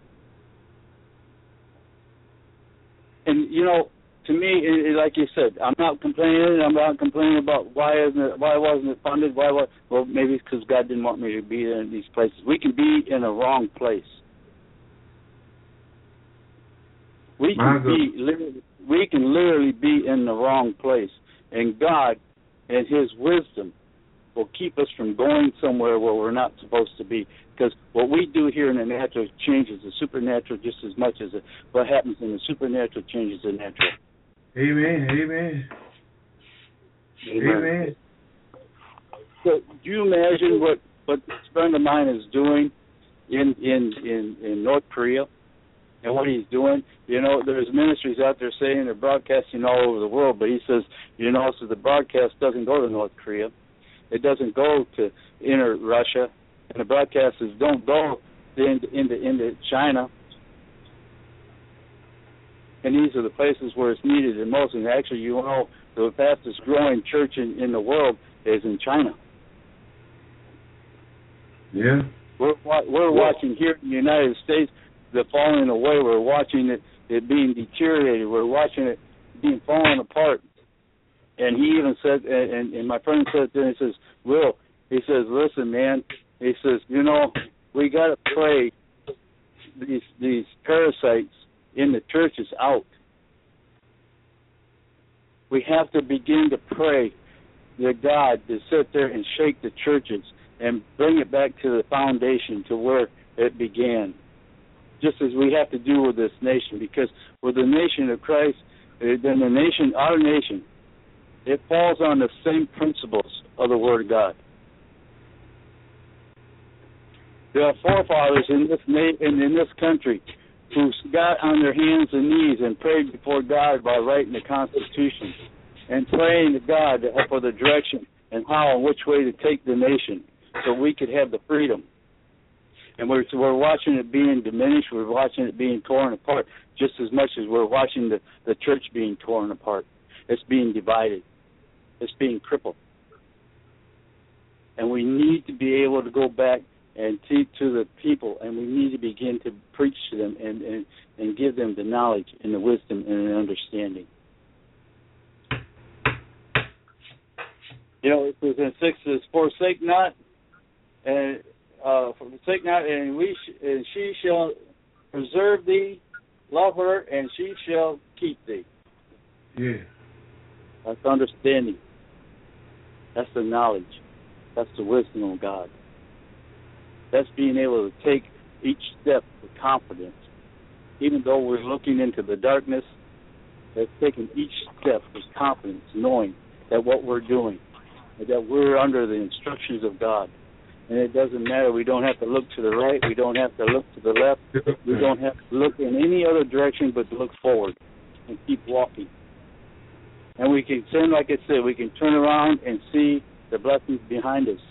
Speaker 4: And, you know, to me, like you said, I'm not complaining. I'm not complaining about why wasn't it funded? Well, maybe it's because God didn't want me to be in these places. We can be in a wrong place. We can literally be in the wrong place, and God, in His wisdom, will keep us from going somewhere where we're not supposed to be. Because what we do here in the natural changes the supernatural just as much as what happens in the supernatural changes the natural.
Speaker 2: Amen. Amen. Amen.
Speaker 4: So, do you imagine what this friend of mine is doing in North Korea? And what he's doing, you know, there's ministries out there saying they're broadcasting all over the world, but he says, you know, so the broadcast doesn't go to North Korea. It doesn't go to inner Russia, and the broadcasters don't go into China. And these are the places where it's needed the most. And actually, you know, the fastest growing church in the world is in China.
Speaker 2: Yeah.
Speaker 4: We're watching here in the United States the falling away. We're watching it being deteriorated. We're watching it being falling apart. And he even said, and my friend said, he says, Will, he says, listen, man, he says, you know, we got to pray these parasites in the churches out. We have to begin to pray to God to sit there and shake the churches and bring it back to the foundation to where it began. Just as we have to do with this nation, because with the nation of Christ, then our nation, it falls on the same principles of the Word of God. There are forefathers in this country who got on their hands and knees and prayed before God by writing the Constitution and praying to God for the direction and how and which way to take the nation so we could have the freedom. And we're watching it being diminished. We're watching it being torn apart just as much as we're watching the church being torn apart. It's being divided. It's being crippled. And we need to be able to go back and teach to the people, and we need to begin to preach to them and give them the knowledge and the wisdom and the understanding. You know, it says in 6, it says, forsake not, and forsake not, and she shall preserve thee, love her, and she shall keep thee.
Speaker 2: Yeah.
Speaker 4: That's understanding. That's the knowledge. That's the wisdom of God. That's being able to take each step with confidence. Even though we're looking into the darkness, that's taking each step with confidence, knowing that what we're doing, that we're under the instructions of God. And it doesn't matter. We don't have to look to the right. We don't have to look to the left. We don't have to look in any other direction but to look forward and keep walking. And we can turn, like I said, we can turn around and see the blessings behind us.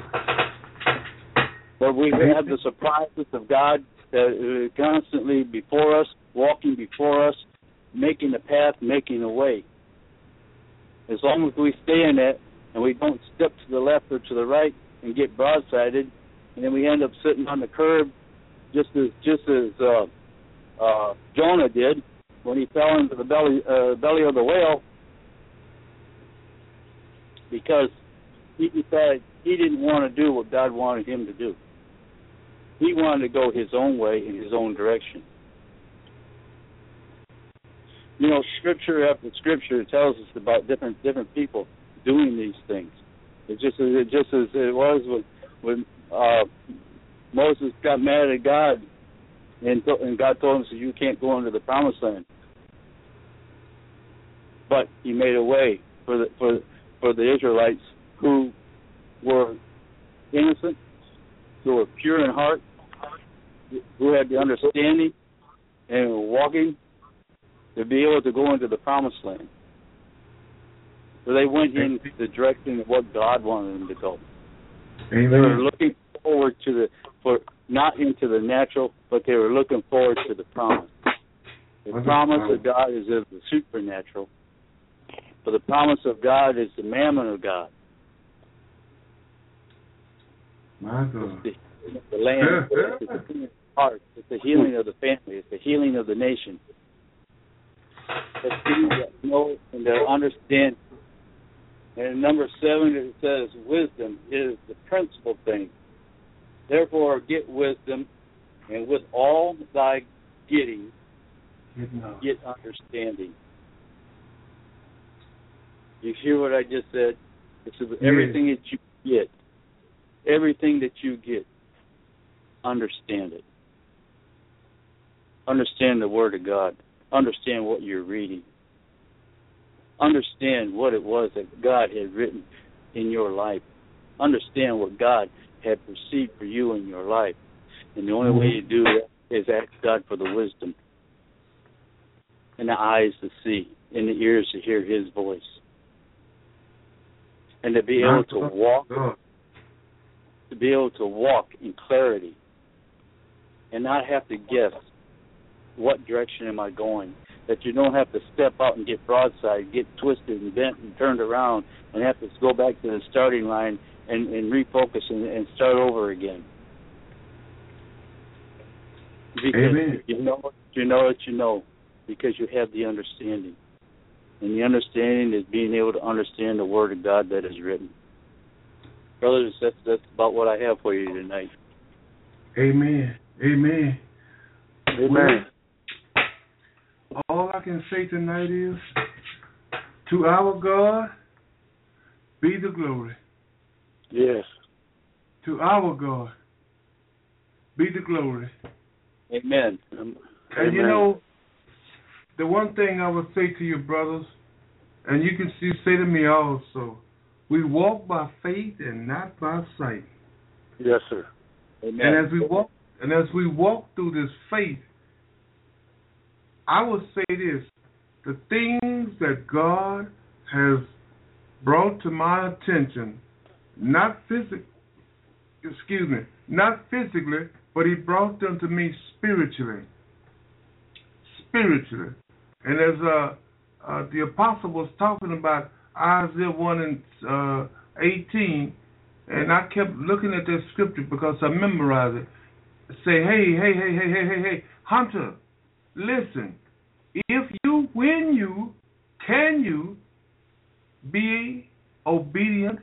Speaker 4: But we have the surprises of God that are constantly before us, walking before us, making the path, making the way. As long as we stay in that and we don't step to the left or to the right and get broadsided, and then we end up sitting on the curb just as Jonah did when he fell into the belly of the whale, because he decided he didn't want to do what God wanted him to do. He wanted to go his own way in his own direction. You know, scripture after scripture tells us about different people doing these things. It's just as it was when Moses got mad at God, and God told him, "So you can't go into the promised land." but he made a way for the Israelites who were innocent, who were pure in heart, who had the understanding and were walking, to be able to go into the promised land. So they went in the direction of what God wanted them to go.
Speaker 2: Amen.
Speaker 4: They were looking forward not into the natural, but they were looking forward to the promise. The promise of God is of the supernatural, but the promise of God is the mammon of God.
Speaker 2: My God.
Speaker 4: It's the land, it's the heart, it's the healing of the family, it's the healing of the nation. It's things that know and that understand. And in number 7 it says, wisdom is the principal thing. Therefore get wisdom, and with all thy getting, get understanding. You hear what I just said? It's everything that you get. Everything that you get, understand it. Understand the Word of God. Understand what you're reading. Understand what it was that God had written in your life. Understand what God had perceived for you in your life. And the only way you do that is ask God for the wisdom and the eyes to see and the ears to hear His voice. And to be able to walk, in clarity and not have to guess what direction am I going. That you don't have to step out and get broadside, get twisted and bent and turned around and have to go back to the starting line and refocus and start over again. Because
Speaker 2: Amen.
Speaker 4: you know what you know, because you have the understanding. And the understanding is being able to understand the Word of God that is written. Brothers, that's about what I have for you tonight.
Speaker 2: Amen. Amen.
Speaker 3: Amen.
Speaker 2: All I can say tonight is, to our God be the glory.
Speaker 3: Yes.
Speaker 2: To our God be the glory.
Speaker 4: Amen.
Speaker 2: And you know, the one thing I would say to you, brothers, and you can say to me also, we walk by faith and not by sight.
Speaker 3: Yes, sir.
Speaker 4: Amen.
Speaker 2: And as we walk through this faith, I would say this: the things that God has brought to my attention, not physically, but He brought them to me spiritually. And as the apostle was talking about Isaiah 1 and 18, and I kept looking at that scripture because I memorized it. Say, hey, Hunter, listen. Can you be obedient?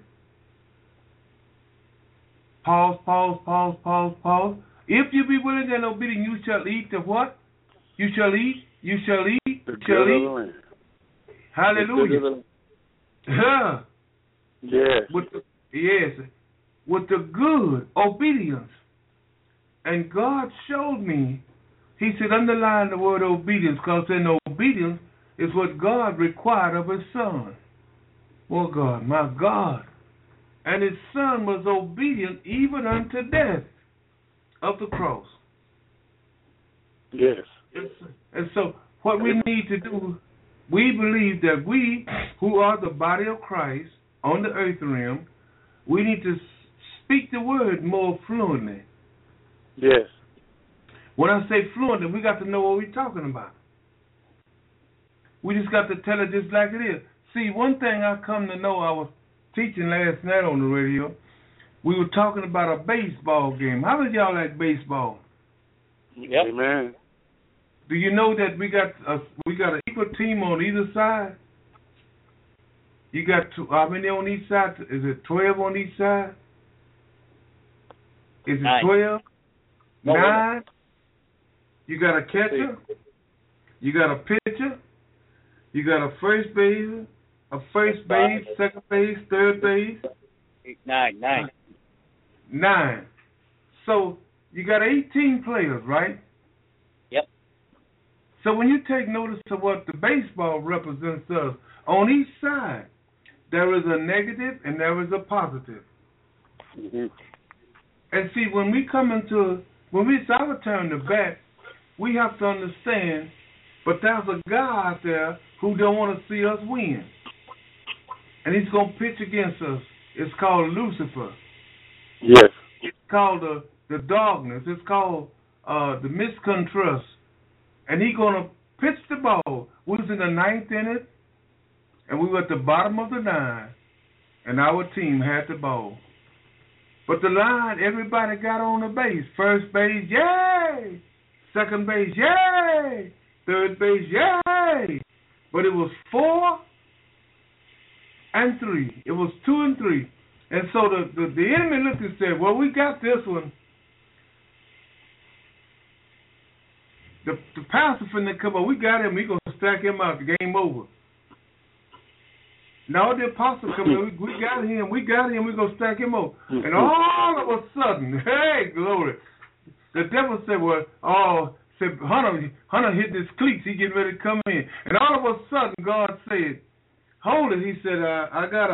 Speaker 2: Pause. If you be willing and obedient, you shall eat the what? You shall eat. Hallelujah.
Speaker 3: Yes.
Speaker 2: With the good obedience. And God showed me, He said, underline the word obedience, because in obedience is what God required of His Son. Oh God, my God. And His Son was obedient even unto death of the cross.
Speaker 3: Yes.
Speaker 2: And so what we need to do, we believe that we who are the body of Christ on the earth realm, we need to speak the word more fluently.
Speaker 3: Yes.
Speaker 2: When I say fluently, we got to know what we're talking about. We just got to tell it just like it is. See, one thing I come to know, I was teaching last night on the radio, we were talking about a baseball game. How did y'all like baseball?
Speaker 4: Yep.
Speaker 3: Amen.
Speaker 2: Do you know that we got an equal team on either side? You got how many on each side? Is it 12 on each side? Is it 12? 9? You got a catcher. You got a pitcher. You got a first base, second base, third base.
Speaker 4: 9.
Speaker 2: 9. So you got 18 players, right?
Speaker 4: Yep.
Speaker 2: So when you take notice of what the baseball represents us, on each side, there is a negative and there is a positive.
Speaker 3: Mm-hmm.
Speaker 2: And see, when it's our turn to bat, we have to understand, but there's a guy out there who don't want to see us win. And he's going to pitch against us. It's called Lucifer.
Speaker 3: Yes.
Speaker 2: It's called the darkness. It's called the miscontrust. And he's going to pitch the ball. We was in the 9th inning, and we were at the bottom of the 9, and our team had the ball. But the line, everybody got on the base. First base, yay! Second base, yay! Third base, yay! But it was 4 and 3. It was 2 and 3. And so the enemy looked and said, well, we got this one. The pastor finna come up. We got him. We going to stack him out. The game over. Now the apostle come in. We got him. We got him. We going to stack him up. And all of a sudden, hey, glory. The devil said, well, Hunter hit his cleats. He getting ready to come in. And all of a sudden, God said, hold it. He said, I got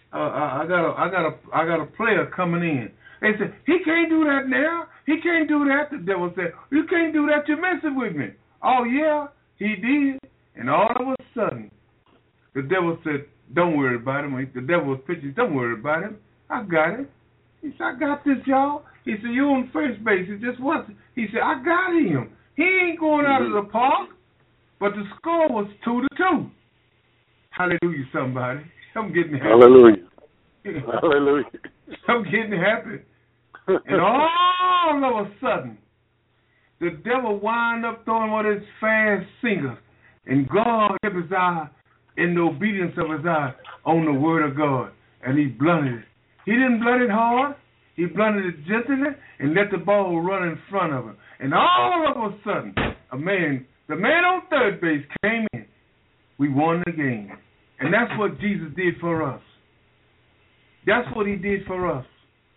Speaker 2: a player coming in. They said, he can't do that now. He can't do that. The devil said, you can't do that. You're messing with me. Oh, yeah, he did. And all of a sudden, the devil said, don't worry about him. The devil was pitching, don't worry about him. I got it. He said, I got this, y'all. He said, you're on first base. He just was. He said, I got him. He ain't going out of the park. But the score was 2-2. Hallelujah, somebody. I'm getting happy.
Speaker 3: Hallelujah. Hallelujah.
Speaker 2: I'm getting happy. And all of a sudden, the devil wind up throwing one of his fast singers. And God kept his eye in the obedience of his eye on the word of God. And he blunted it. He didn't blunt it hard. He blunted it gently and let the ball run in front of him. And all of a sudden, the man on third base came in. We won the game. And that's what Jesus did for us. That's what he did for us.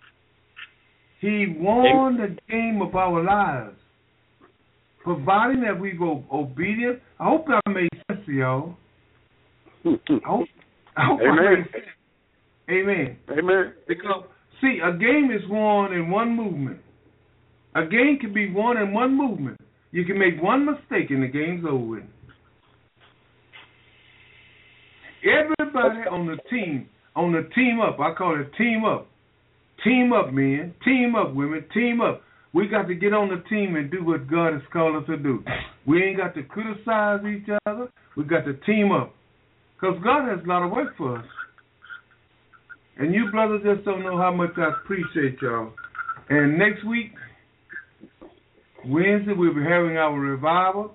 Speaker 2: He won the game of our lives. Providing that we go obedient. I hope that made sense to y'all. I hope
Speaker 3: Amen.
Speaker 2: I made sense. Amen.
Speaker 3: Amen.
Speaker 2: Because, see, a game is won in one movement. A game can be won in one movement. You can make one mistake and the game's over. Everybody on the team up, I call it team up. Team up, men. Team up, women. Team up. We got to get on the team and do what God has called us to do. We ain't got to criticize each other. We got to team up. Because God has a lot of work for us. And you brothers just don't know how much I appreciate y'all. And next week, Wednesday, we'll be having our revival.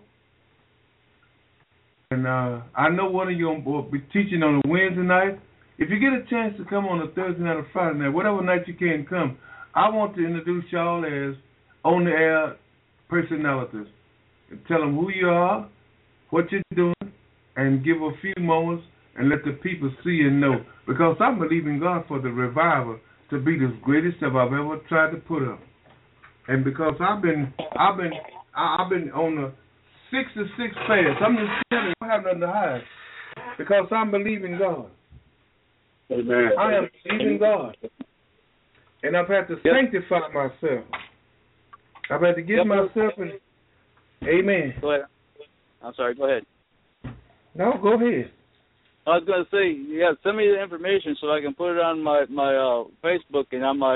Speaker 2: And I know one of you will be teaching on a Wednesday night. If you get a chance to come on a Thursday night or Friday night, whatever night you can come, I want to introduce y'all as on-the-air personalities. And tell them who you are, what you're doing, and give a few moments and let the people see and know. Because I'm believing God for the revival to be the greatest that I've ever tried to put up. And because I've been on the 6-6 fast. I'm just telling you, I don't have nothing to hide. Because I'm believing God.
Speaker 3: Amen.
Speaker 2: I am believing God. And I've had to sanctify myself. I've had to get myself in. Amen.
Speaker 4: Go ahead. I'm sorry, go ahead.
Speaker 2: No, go ahead.
Speaker 4: I was going to say, send me the information so I can put it on my Facebook and on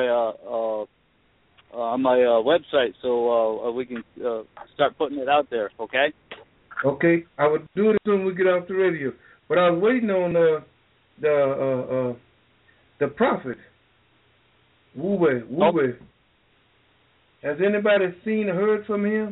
Speaker 4: my website so we can start putting it out there, okay?
Speaker 2: Okay. I would do it as soon as we get off the radio. But I was waiting on the prophet, Wu-Wei.
Speaker 4: Okay.
Speaker 2: Has anybody seen or heard from him?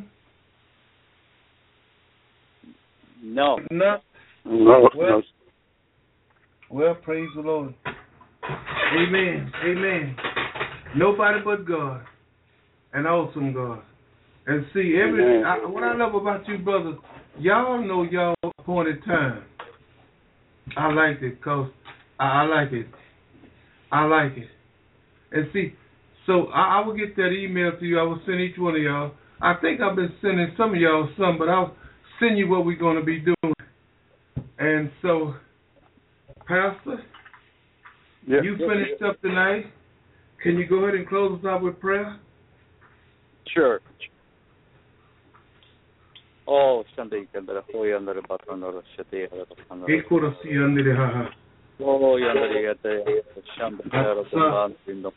Speaker 4: No.
Speaker 2: Not?
Speaker 3: No.
Speaker 2: Well, praise the Lord. Amen. Amen. Nobody but God. An awesome God. And see, what I love about you brothers, y'all know y'all appointed time. I like it because I like it. I like it. And see, so I will get that email to you. I will send each one of y'all. I think I've been sending some of y'all some, but send you what we're going to be doing. And so, Pastor, you finished up tonight. Can you go ahead and close us out with prayer?
Speaker 4: Sure. Oh, Sunday, Kandara, Hoyandara, Batanora, Shate, Oh, Yandere, Shamba,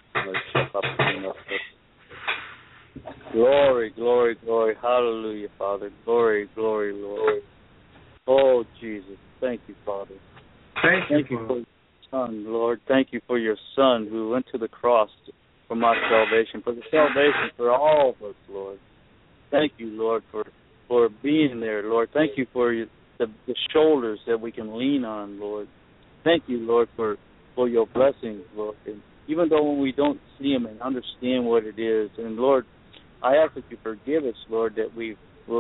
Speaker 4: Glory, glory, glory. Hallelujah, Father. Glory, glory, Lord. Oh, Jesus. Thank you, Father.
Speaker 2: Thank you
Speaker 4: for your Son, Lord. Thank you for your Son who went to the cross for my salvation, for the salvation for all of us, Lord. Thank you, Lord, for being there, Lord. Thank you for the shoulders that we can lean on, Lord. Thank you, Lord, for your blessings, Lord. And even though when we don't see them and understand what it is, and Lord, I ask that you forgive us, Lord, that we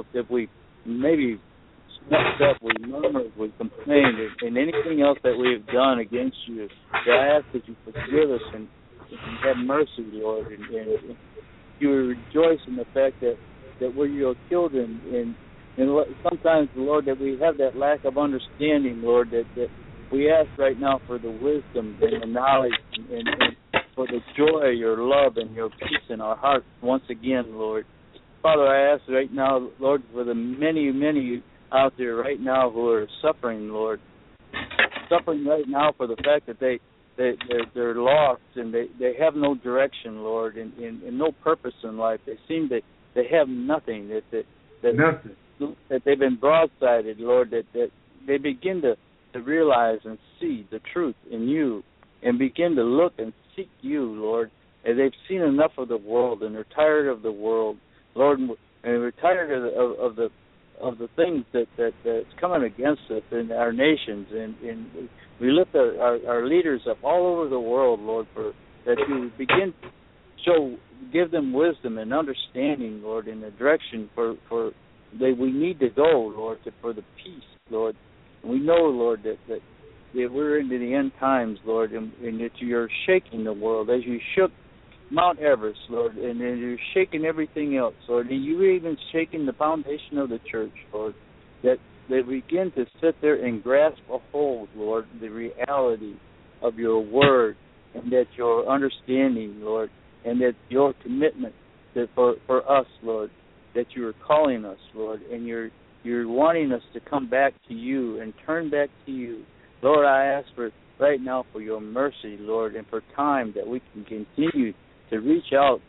Speaker 4: maybe messed up, we murmured, we complained, and anything else that we have done against you. That I ask that you forgive us and have mercy, Lord, and you rejoice in the fact that we're your children, and sometimes, Lord, that we have that lack of understanding, Lord, that we ask right now for the wisdom and the knowledge and for the joy, your love, and your peace in our hearts once again, Lord. Father, I ask right now, Lord, for the many, many out there right now who are suffering, Lord, suffering right now for the fact that they're lost and they have no direction, Lord, and no purpose in life. They seem that they have nothing,
Speaker 2: nothing.
Speaker 4: That they've been broadsided, Lord, that they begin to realize and see the truth in you and begin to look and seek you, Lord, and they've seen enough of the world and they're tired of the world, Lord, and we're tired of the things that's coming against us in our nations, and we lift our leaders up all over the world, Lord, for that you begin to give them wisdom and understanding, Lord, in the direction for that we need to go, Lord, for the peace, Lord. And we know, Lord, that we're into the end times, Lord, and that you're shaking the world as you shook Mount Everest, Lord, and then you're shaking everything else, Lord, and you're even shaking the foundation of the church, Lord, that they begin to sit there and grasp a hold, Lord, the reality of your word, and that your understanding, Lord, and that your commitment that for us, Lord, that you are calling us, Lord, and you're wanting us to come back to you and turn back to you. Lord, I ask for right now for your mercy, Lord, and for time that we can continue to reach out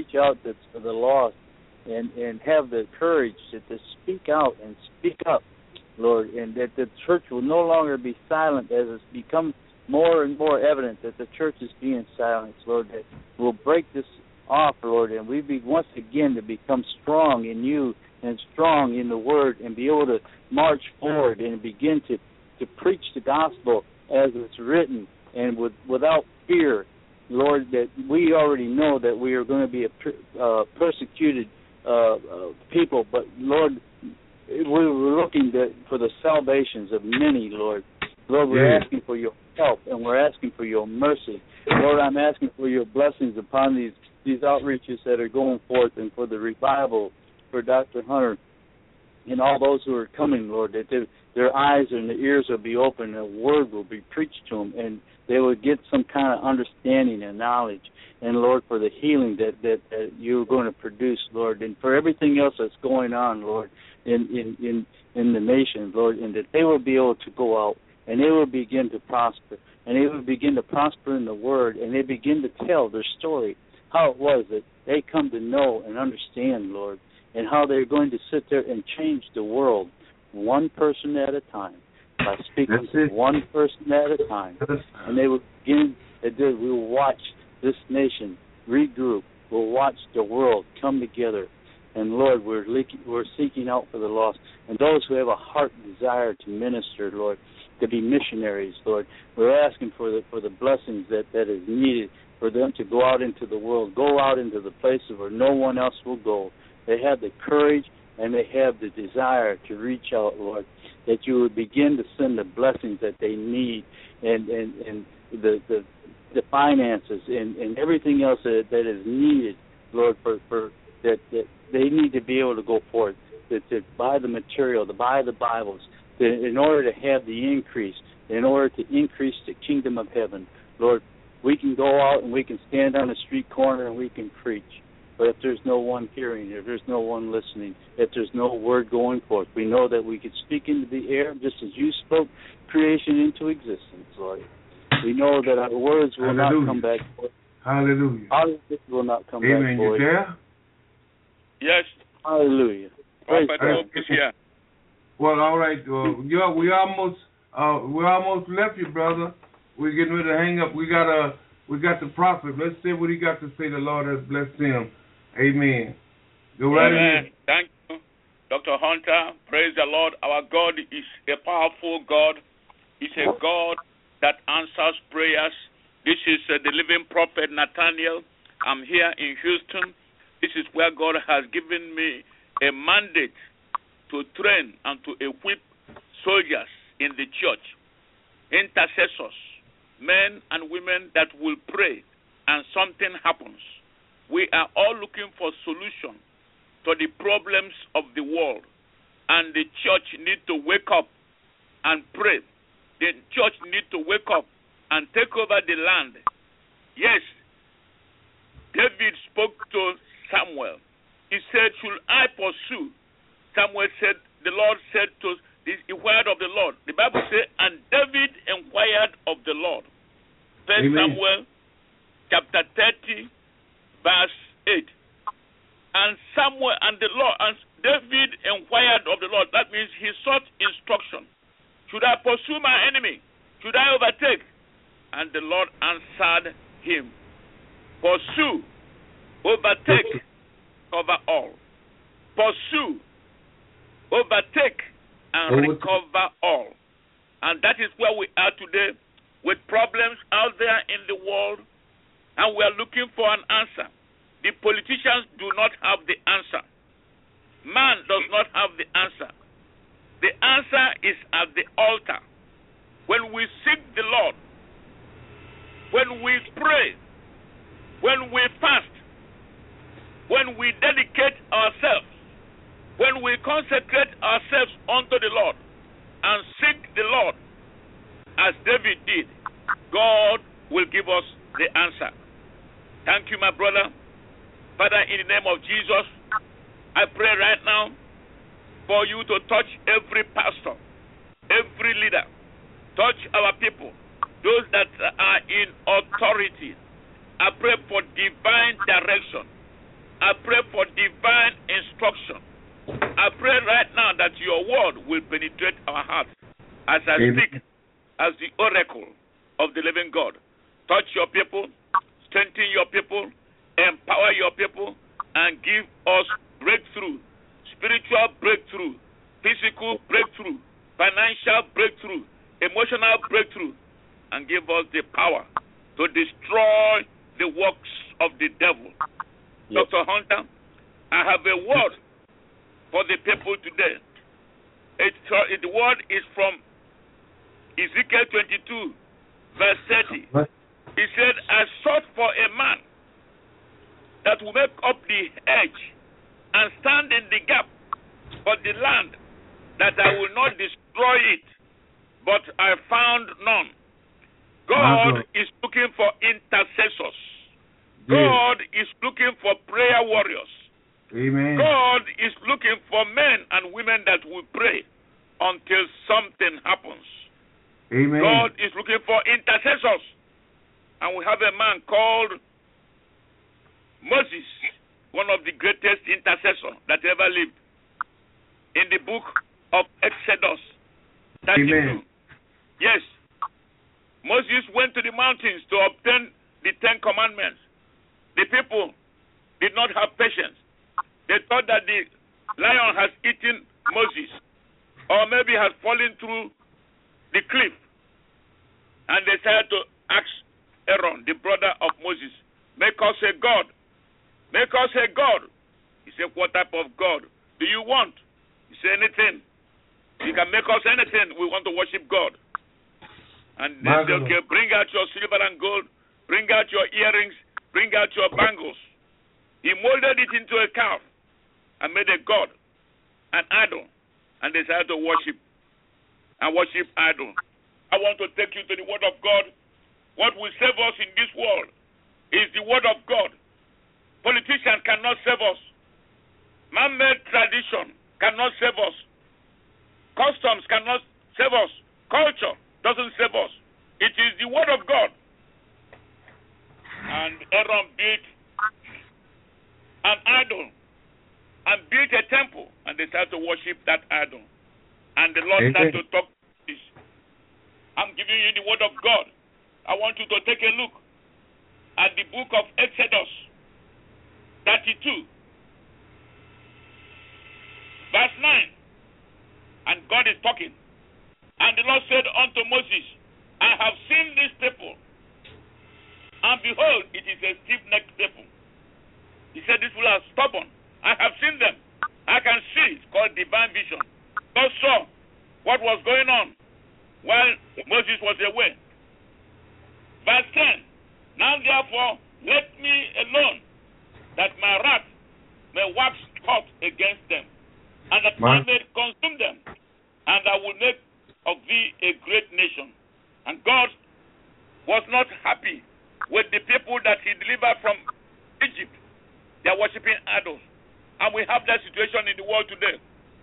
Speaker 4: to the lost and have the courage to speak out and speak up, Lord, and that the church will no longer be silent as it's become more and more evident that the church is being silenced, Lord, that we'll break this off, Lord, and we be once again to become strong in you and strong in the word and be able to march forward and begin to preach the gospel as it's written and without fear, Lord, that we already know that we are going to be a persecuted people, but Lord, we're looking for the salvations of many, Lord. Lord, we're asking for your help and we're asking for your mercy. Lord, I'm asking for your blessings upon these outreaches that are going forth and for the revival for Dr. Hunter and all those who are coming, Lord, that their eyes and their ears will be open and the word will be preached to them and they will get some kind of understanding and knowledge. And, Lord, for the healing that you're going to produce, Lord, and for everything else that's going on, Lord, in the nation, Lord, and that they will be able to go out and they will begin to prosper. And they will begin to prosper in the word and they begin to tell their story, how it was that they come to know and understand, Lord, and how they're going to sit there and change the world one person at a time by speaking to one person at a time. And they will begin, we will watch this nation regroup. We'll watch the world come together. And, Lord, we're seeking out for the lost. And those who have a heart desire to minister, Lord, to be missionaries, Lord, we're asking for the blessings that is needed for them to go out into the world, go out into the places where no one else will go. They have the courage and they have the desire to reach out, Lord, that you would begin to send the blessings that they need and the finances and everything else that is needed, Lord, for that they need to be able to go forth. to buy the material, to buy the Bibles, in order to have the increase, in order to increase the kingdom of heaven. Lord, we can go out and we can stand on a street corner and we can preach. But if there's no one hearing, if there's no one listening, if there's no word going forth, we know that we could speak into the air just as you spoke creation into existence, Lord. We know that our words will not come back void.
Speaker 2: Hallelujah.
Speaker 4: Our words will not come back
Speaker 2: Amen.
Speaker 4: void.
Speaker 2: You there?
Speaker 3: Yes.
Speaker 4: Hallelujah.
Speaker 3: Prophet Hope is here.
Speaker 2: Well, all right. Yeah, we almost left you, brother. We're getting ready to hang up. We got the prophet. Let's see what he got to say. The Lord has blessed him. Amen. Go right ahead.
Speaker 3: Thank you, Dr. Hunter. Praise the Lord. Our God is a powerful God. He's a God that answers prayers. This is the living prophet Nathaniel. I'm here in Houston. This is where God has given me a mandate to train and to equip soldiers in the church, intercessors, men and women that will pray and something happens. We are all looking for solution to the problems of the world, and the church need to wake up and pray. The church need to wake up and take over the land. Yes, David spoke to Samuel. He said, should I pursue? Samuel said, the Lord said to the inquired of the Lord. The Bible says, and David inquired of the Lord. First Samuel chapter 30, verse 8. And Samuel and the Lord, and David inquired of the Lord. That means he sought instruction. Should I pursue my enemy? Should I overtake? And the Lord answered him, pursue, overtake, cover all. Pursue, overtake, and recover all. And that is where we are today, with problems out there in the world, and we are looking for an answer. The politicians do not have the answer. Man does not have the answer. The answer is at the altar. When we seek the Lord, when we pray, when we fast, when we dedicate ourselves, when we consecrate ourselves unto the Lord and seek the Lord, as David did, God will give us the answer. Thank you, my brother. Father, in the name of Jesus, I pray right now for you to touch every pastor, every leader, touch our people, those that are in authority. I pray for divine direction. I pray for divine instruction. I pray right now that your word will penetrate our hearts as I speak as the oracle of the living God. Touch your people, strengthen your people, empower your people, and give us breakthrough, spiritual breakthrough, physical breakthrough, financial breakthrough, emotional breakthrough, and give us the power to destroy the works of the devil. Yes. Dr. Hunter, I have a word for the people today. The word is from Ezekiel 22, verse 30. He said, I sought for a man that will make up the edge and stand in the gap for the land, that I will not destroy it, but I found none. God is looking for intercessors. God is looking for prayer warriors.
Speaker 2: Amen.
Speaker 3: God is looking for men and women that will pray until something happens.
Speaker 2: Amen.
Speaker 3: God is looking for intercessors. And we have a man called Moses, one of the greatest intercessors that ever lived. In the book of Exodus 32. Amen. Yes. Moses went to the mountains to obtain the 10 commandments. The people did not have patience. They thought that the lion has eaten Moses, or maybe has fallen through the cliff. And they started to ask Aaron, the brother of Moses, make us a God. Make us a God. He said, what type of God do you want? He said, anything. You can make us anything. We want to worship God. And they said, okay, bring out your silver and gold. Bring out your earrings. Bring out your bangles. He molded it into a calf and made a God.
Speaker 5: an idol, and they decided to worship idol. I want to take you to the Word of God. What will save us in this world is the Word of God. Politicians cannot save us. Man-made tradition cannot save us. Customs cannot save us. Culture doesn't save us. It is the Word of God. And Aaron built an idol and built a temple, and they started to worship that idol. And the Lord started to talk this. I'm giving you the Word of God. I want you to take a look at the book of Exodus 32, verse 9. And God is talking. And the Lord said unto Moses, I have seen this people, and behold, it is a stiff-necked people. He said, these people are stubborn. I have seen them. I can see. It's called divine vision. God saw what was going on while Moses was away. Verse 10, now therefore let me alone, that my wrath may wax hot against them, and that I may consume them, and I will make of thee a great nation. And God was not happy with the people that he delivered from Egypt. They are worshiping idols. And we have that situation in the world today.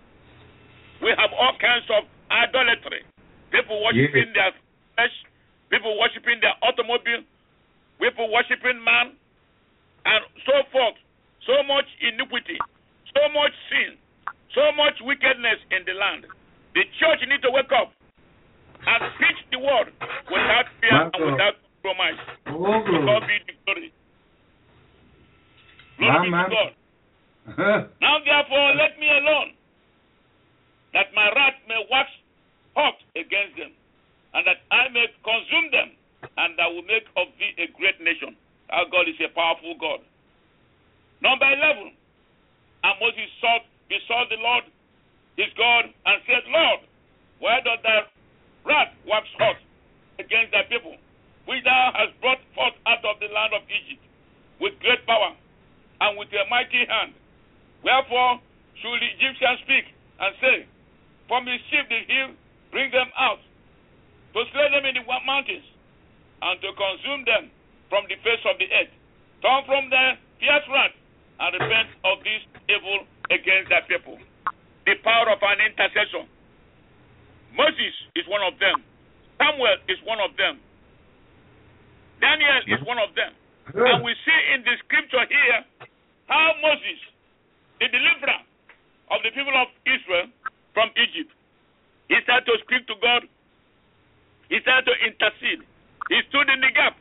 Speaker 5: We have all kinds of idolatry. People worshiping their flesh, people worshiping their automobile, people worshiping man, and so forth. So much iniquity, so much sin, so much wickedness in the land. The church needs to wake up and preach the word without fear and without compromise. God be the glory. Glory be to God. Now therefore let me alone, that my wrath may wax hot against them, and that I may consume them, and I will make of thee a great nation. Our God is a powerful God. Number 11, and Moses besought the Lord his God, and said, Lord, why doth thy wrath wax hot against thy people, which thou hast brought forth out of the land of Egypt, with great power, and with a mighty hand? Wherefore should the Egyptians speak, and say, for mischief did he bring them out, to slay them in the mountains, and to consume them from the face of the earth? Turn from their fierce wrath, and repent of this evil against their people. The power of an intercessor. Moses is one of them. Samuel is one of them. Daniel is one of them. And we see in the scripture here how Moses, the deliverer of the people of Israel from Egypt, he started to speak to God. He started to intercede. He stood in the gap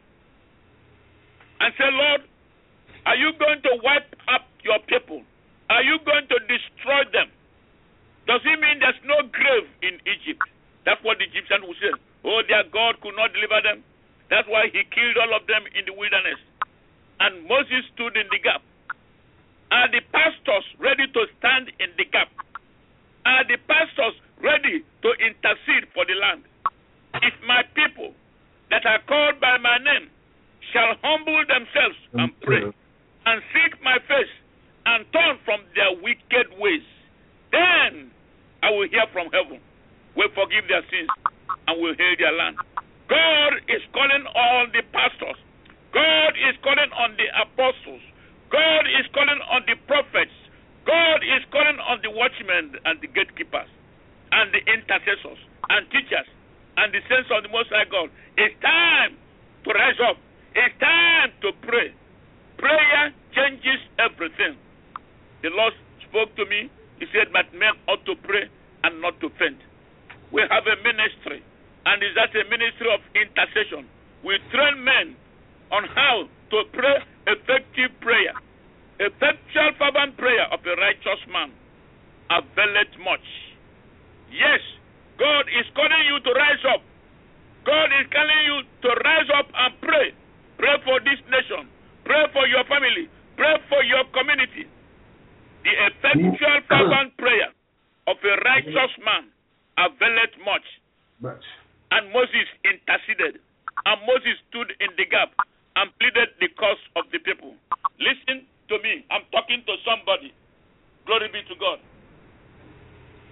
Speaker 5: and said, Lord, are you going to wipe up your people? Are you going to destroy them? Does it mean there's no grave in Egypt? That's what the Egyptians would say. Oh, their God could not deliver them. That's why he killed all of them in the wilderness. And Moses stood in the gap. Are the pastors ready to stand in the gap? Are the pastors ready to intercede for the land? If my people that are called by my name shall humble themselves and pray and seek my face and turn from their wicked ways, then I will hear from heaven, will forgive their sins, and will heal their land. God is calling on the pastors. God is calling on the apostles. God is calling on the prophets. God is calling on the watchmen and the gatekeepers and the intercessors and teachers and the saints of the Most High God. It's time to rise up. It's time to pray. Prayer changes everything. The Lord spoke to me. He said that men ought to pray and not to faint. We have a ministry, and is that a ministry of intercession. We train men on how to pray effective prayer. Effectual fervent prayer of a righteous man availeth much. Yes, God is calling you to rise up. God is calling you to rise up and pray. Pray for this nation. Pray for your family. Pray for your community. The effectual fervent prayer of a righteous man availeth much. And Moses interceded. And Moses stood in the gap and pleaded the cause of the people. Listen to me. I'm talking to somebody. Glory be to God.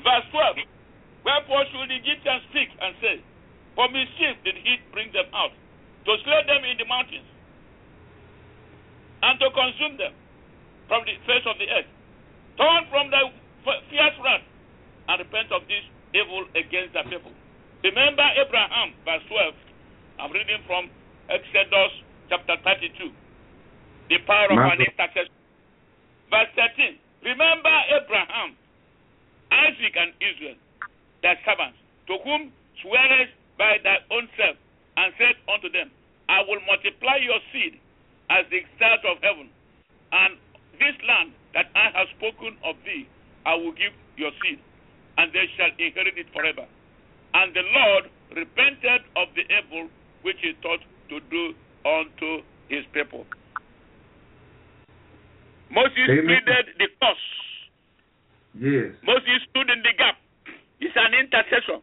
Speaker 5: Verse 12. Wherefore should the Egyptians speak and say, for mischief did he bring them out, to slay them in the mountains, and to consume them from the face of the earth. Turn from thy fierce wrath, and repent of this evil against the people. Remember Abraham, verse 12. I'm reading from Exodus chapter 32. The power of an intercessor. Verse 13. Remember Abraham, Isaac, and Israel, thy servants, to whom swearest by thy own self, and said unto them, I will multiply your seed as the stars of heaven, and this land that I have spoken of thee, I will give your seed, and they shall inherit it forever. And the Lord repented of the evil which he thought to do unto his people. Moses pleaded the cause.
Speaker 2: Yes.
Speaker 5: Moses stood in the gap. He's an intercessor.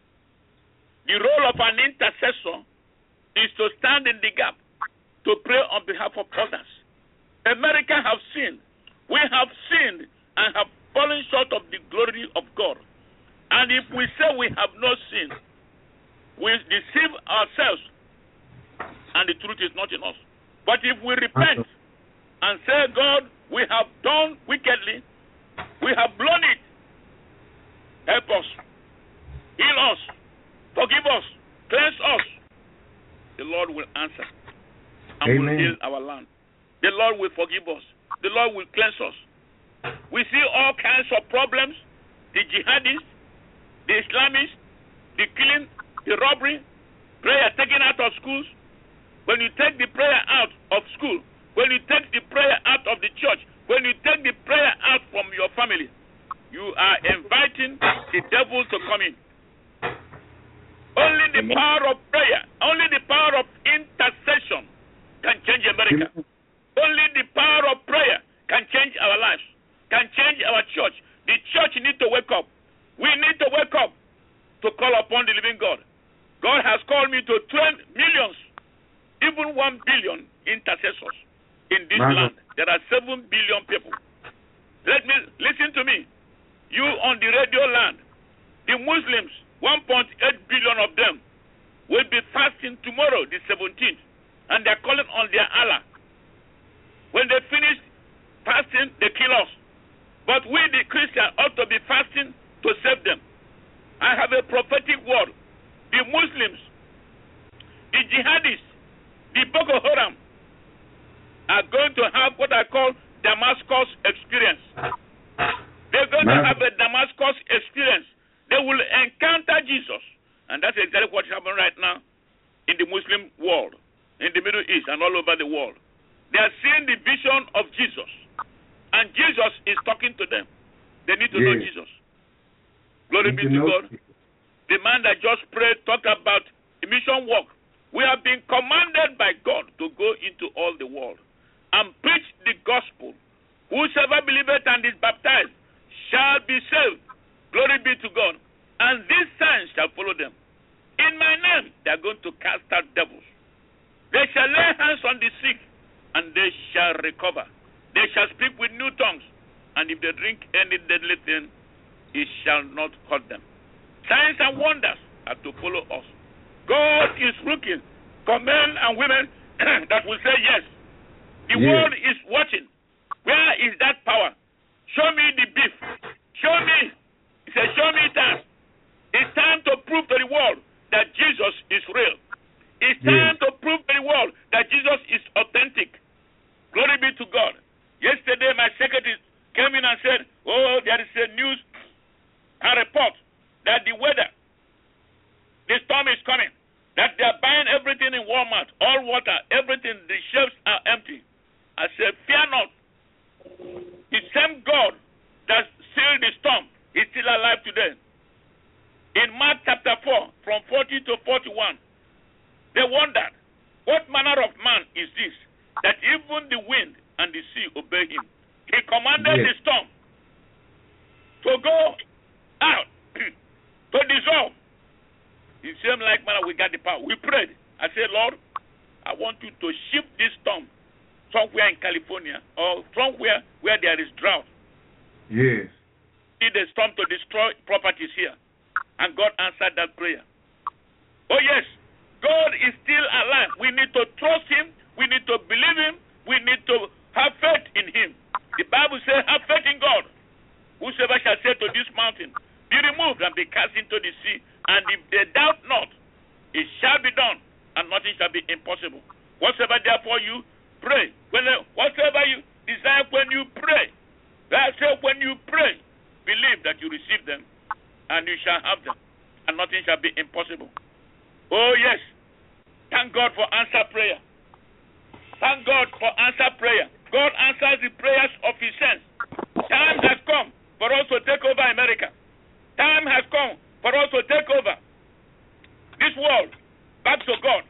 Speaker 5: The role of an intercessor is to stand in the gap, to pray on behalf of others. America have sinned. We have sinned and have fallen short of the glory of God. And if we say we have no sin, we deceive ourselves, and the truth is not in us. But if we repent and say, God, we have done wickedly, we have blown it, help us, heal us, forgive us, cleanse us, the Lord will answer and will heal our land. The Lord will forgive us. The Lord will cleanse us. We see all kinds of problems, the jihadists, the Islamists, the killing, the robbery, prayer taken out of schools. When you take the prayer out of school, when you take the prayer out of the church, when you take the prayer out from your family, you are inviting the devil to come in. Only the power of prayer, only the power of intercession can change America. Only the power of prayer can change our lives, can change our church. The church needs to wake up. We need to wake up to call upon the living God. God has called me to 12 millions, even 1 billion intercessors in this land. There are 7 billion people. Listen to me. You on the radio land, the Muslims, 1.8 billion of them, will be fasting tomorrow, the 17th, and they're calling on their Allah. When they finish fasting, they kill us. But we, the Christians, ought to be fasting to save them. I have a prophetic word. The Muslims, the jihadists, the Boko Haram are going to have what I call Damascus experience. They're going to have a Damascus experience. They will encounter Jesus. And that's exactly what's happening right now in the Muslim world, in the Middle East and all over the world. They are seeing the vision of Jesus. And Jesus is talking to them. They need to know Jesus. Glory be to God. The man that just prayed talked about the mission work. We have been commanded by God to go into all the world and preach the gospel. Whosoever believeth and is baptized shall be saved. Glory be to God. And these signs shall follow them. In my name they are going to cast out devils. They shall lay hands on the sick, and they shall recover. They shall speak with new tongues, and if they drink any deadly thing, it shall not hurt them. Signs and wonders are to follow us. God is looking for men and women that will say yes. The world is watching. Where is that power? Show me the beef. Show me. He said, show me time. It's time to prove to the world that Jesus is real. It's time to prove to the world that Jesus is authentic. Glory be to God. Yesterday, my secretary came in and said, oh, there is a news, a report that the weather, the storm is coming, that they are buying everything in Walmart, all water, everything, the shelves are empty. I said, fear not. The same God that sealed the storm is still alive today. In Mark chapter 4, from 40 to 41, they wondered, what manner of man is this, that even the wind and the sea obey him? He commanded the storm to go out, to dissolve. In the same like manner, we got the power. We prayed. I said, Lord, I want you to shift this storm somewhere in California or somewhere where there is drought.
Speaker 2: Yes.
Speaker 5: need a storm to destroy properties here. And God answered that prayer. Oh yes, God is still alive. We need to trust Him. We need to believe Him. We need to have faith in Him. The Bible says, have faith in God. Whosoever shall say to this mountain, be removed and be cast into the sea, and if they doubt not, it shall be done, and nothing shall be impossible. Whatsoever therefore you pray, whatsoever you desire when you pray, I say when you pray, believe that you receive them, and you shall have them, and nothing shall be impossible. Oh yes, thank God for answer prayer. Thank God for answer prayer. God answers the prayers of His saints. Time has come for us to take over America. Time has come for us to take over this world back to God.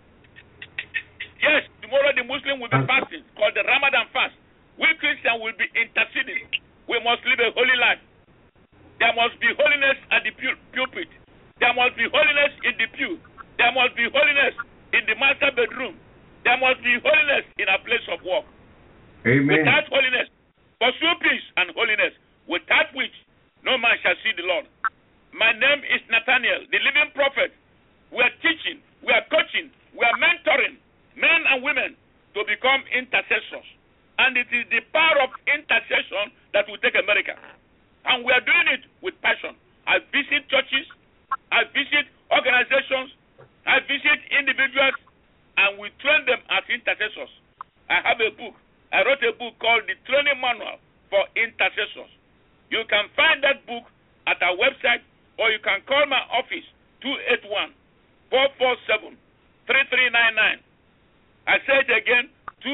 Speaker 5: Yes, tomorrow the Muslim will be fasting, called the Ramadan fast. We Christians will be interceding. We must live a holy life. There must be holiness at the pulpit. There must be holiness in the pew. There must be holiness in the master bedroom. There must be holiness in a place of work.
Speaker 2: Amen.
Speaker 5: Without holiness, pursue peace and holiness, without which no man shall see the Lord. My name is Nathaniel, the living prophet. We are teaching, we are coaching, we are mentoring men and women to become intercessors. And it is the power of intercession that will take America. And we are doing it with passion. I visit churches, I visit organizations, I visit individuals, and we train them as intercessors. I have a book. I wrote a book called The Training Manual for Intercessors. You can find that book at our website, or you can call my office, 281-447-3399. I say it again,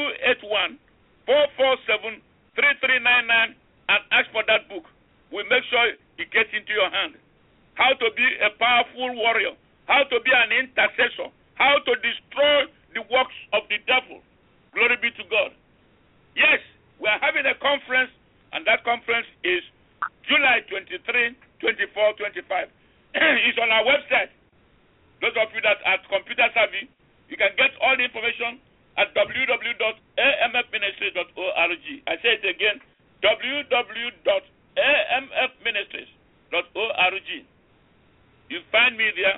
Speaker 5: 281-447-3399, and ask for that book. We'll make sure it gets into your hand. How to be a powerful warrior, how to be an intercessor, how to destroy the works of the devil. Glory be to God. Yes, we are having a conference, and that conference is July 23, 24, 25. It's on our website. Those of you that are computer savvy, you can get all the information at www.amfministries.org. I say it again, www.amfministries.org. You find me there.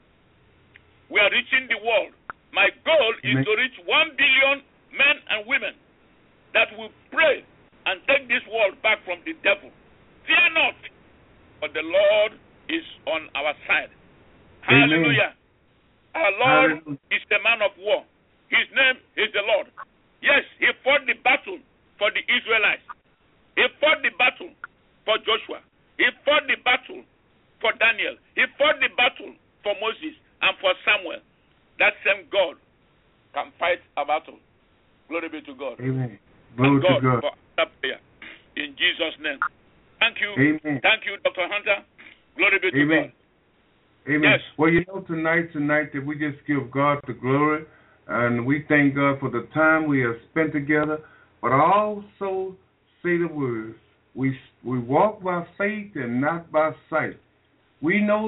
Speaker 5: We are reaching the world. My goal is to reach 1 billion men and women that will pray and take this world back from the devil. Fear not, but the Lord is on our side.
Speaker 2: Amen.
Speaker 5: Hallelujah. Our Lord is the man of war. His name is the Lord. Yes, He fought the battle for the Israelites. He fought the battle for Joshua. He fought the battle for Daniel. He fought the battle for Moses and for Samuel. That same God can fight a battle. Glory be to God.
Speaker 2: Amen. Glory
Speaker 5: to
Speaker 2: God.
Speaker 5: For that prayer. In Jesus' name. Thank you.
Speaker 2: Amen.
Speaker 5: Thank you, Dr. Hunter. Glory be to
Speaker 2: Amen.
Speaker 5: God.
Speaker 2: Amen.
Speaker 5: Yes.
Speaker 2: Well, tonight that we just give God the glory, and we thank God for the time we have spent together. But I also say the words, we walk by faith and not by sight. We know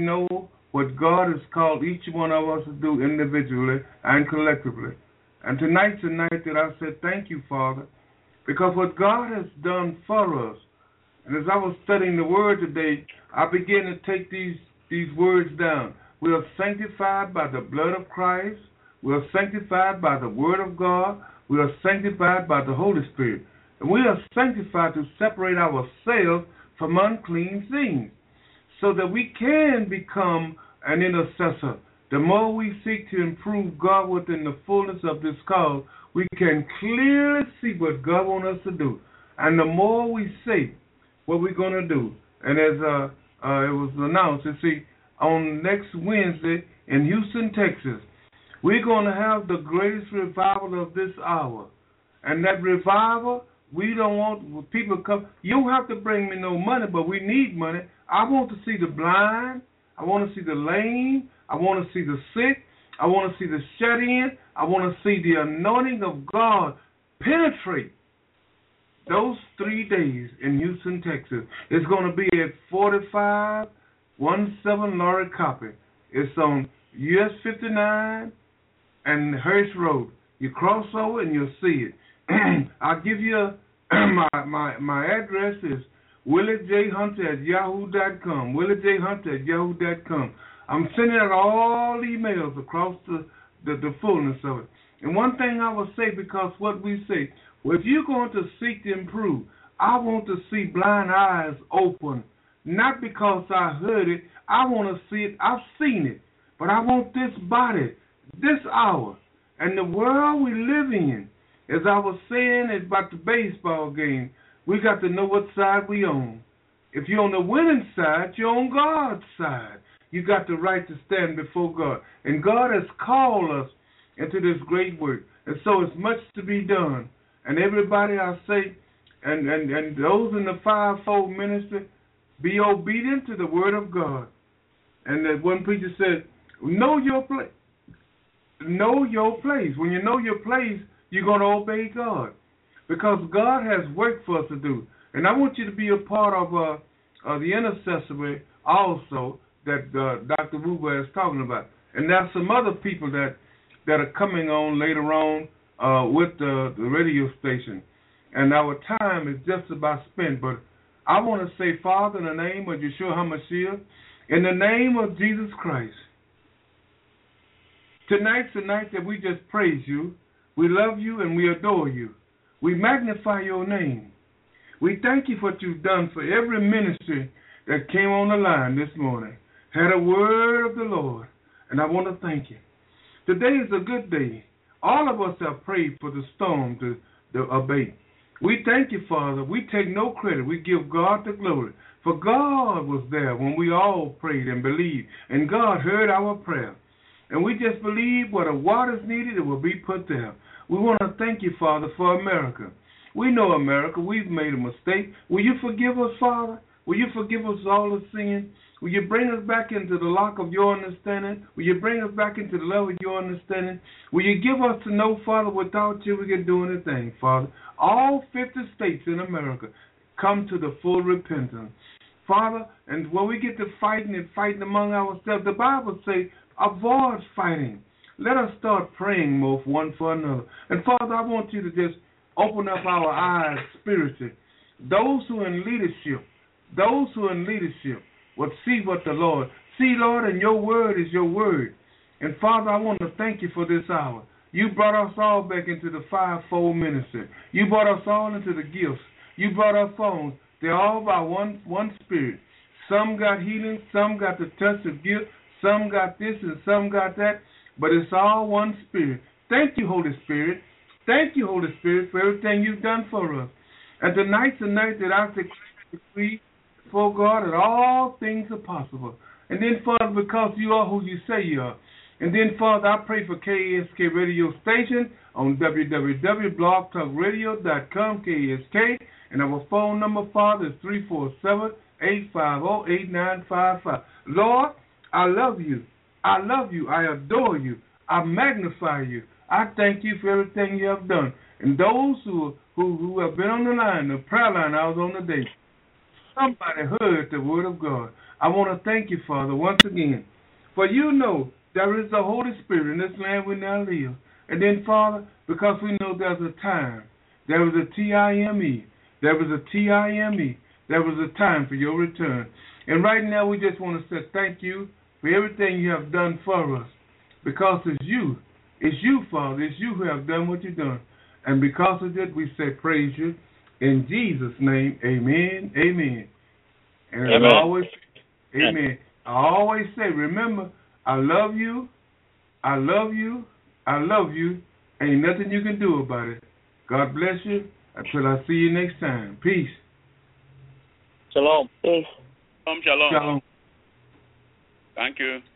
Speaker 2: what God has called each one of us to do individually and collectively. And tonight that I said, thank you, Father, because what God has done for us, and as I was studying the Word today, I began to take these words down. We are sanctified by the blood of Christ. We are sanctified by the Word of God. We are sanctified by the Holy Spirit. And we are sanctified to separate ourselves from unclean things so that we can become an intercessor. The more we seek to improve God within the fullness of this cause, we can clearly see what God wants us to do. And the more we say what we're going to do, and as it was announced, on next Wednesday in Houston, Texas, we're going to have the greatest revival of this hour. And that revival, we don't want people to come. You don't have to bring me no money, but we need money. I want to see the blind. I want to see the lame. I want to see the sick. I want to see the shut-in. I want to see the anointing of God penetrate those 3 days in Houston, Texas. It's going to be at 4517 Laurie Copy. It's on US 59 and Hirsch Road. You cross over and you'll see it. I'll give you my address is WillieJHunter@yahoo.com. WillieJHunter@yahoo.com. I'm sending out all emails across the fullness of it. And one thing I will say, because what we say, well, if you're going to seek to improve, I want to see blind eyes open. Not because I heard it. I want to see it. I've seen it. But I want this body, this hour, and the world we live in. As I was saying about the baseball game, we got to know what side we on. If you're on the winning side, you're on God's side. You got the right to stand before God. And God has called us into this great work. And so it's much to be done. And everybody, I say, and those in the fivefold ministry, be obedient to the word of God. And that one preacher said, know your place. Know your place. When you know your place, you're going to obey God. Because God has work for us to do. And I want you to be a part of the intercessory also that Dr. Wuba is talking about. And there's some other people that are coming on later on with the radio station. And our time is just about spent. But I want to say, Father, in the name of Yeshua HaMashiach, in the name of Jesus Christ, tonight's the night that we just praise you. We love you and we adore you. We magnify your name. We thank you for what you've done for every ministry that came on the line this morning. Had a word of the Lord, and I want to thank you. Today is a good day. All of us have prayed for the storm to abate. We thank you, Father. We take no credit. We give God the glory. For God was there when we all prayed and believed, and God heard our prayer. And we just believe where the water's needed, it will be put there. We want to thank you, Father, for America. We know America. We've made a mistake. Will you forgive us, Father? Will you forgive us all the sin? Will you bring us back into the lock of your understanding? Will you bring us back into the love of your understanding? Will you give us to know, Father, without you we can do anything, Father? All 50 states in America come to the full repentance. Father, and when we get to fighting among ourselves, the Bible says, avoid fighting. Let us start praying more one for another. And Father, I want you to just open up our eyes spiritually. Those who are in leadership will see what the Lord. See, Lord, and your word is your word. And Father, I want to thank you for this hour. You brought us all back into the fivefold ministry. You brought us all into the gifts. You brought us all. They're all by one spirit. Some got healing, some got the touch of gift, some got this and some got that, but it's all one spirit. Thank you, Holy Spirit. Thank you, Holy Spirit, for everything you've done for us. And tonight's the night that I decree before God that all things are possible. And then, Father, because you are who you say you are. And then, Father, I pray for KASK radio station on www.blogtalkradio.com, KASK. And our phone number, Father, is 347-850-8955. Lord, I love you. I love you. I adore you. I magnify you. I thank you for everything you have done. And those who have been on the line, the prayer line I was on today, somebody heard the word of God. I want to thank you, Father, once again. For you know there is the Holy Spirit in this land we now live. And then, Father, because we know there's a time, there was a time, there was a time, there was a time for your return. And right now we just want to say thank you for everything you have done for us. Because it's you, Father, it's you who have done what you've done. And because of it, we say praise you. In Jesus' name, amen, amen. And amen. I always say, remember, I love you, I love you, I love you. Ain't nothing you can do about it. God bless you. Until I see you next time. Peace.
Speaker 4: Shalom.
Speaker 1: Peace.
Speaker 5: Shalom.
Speaker 2: Shalom.
Speaker 5: Thank you.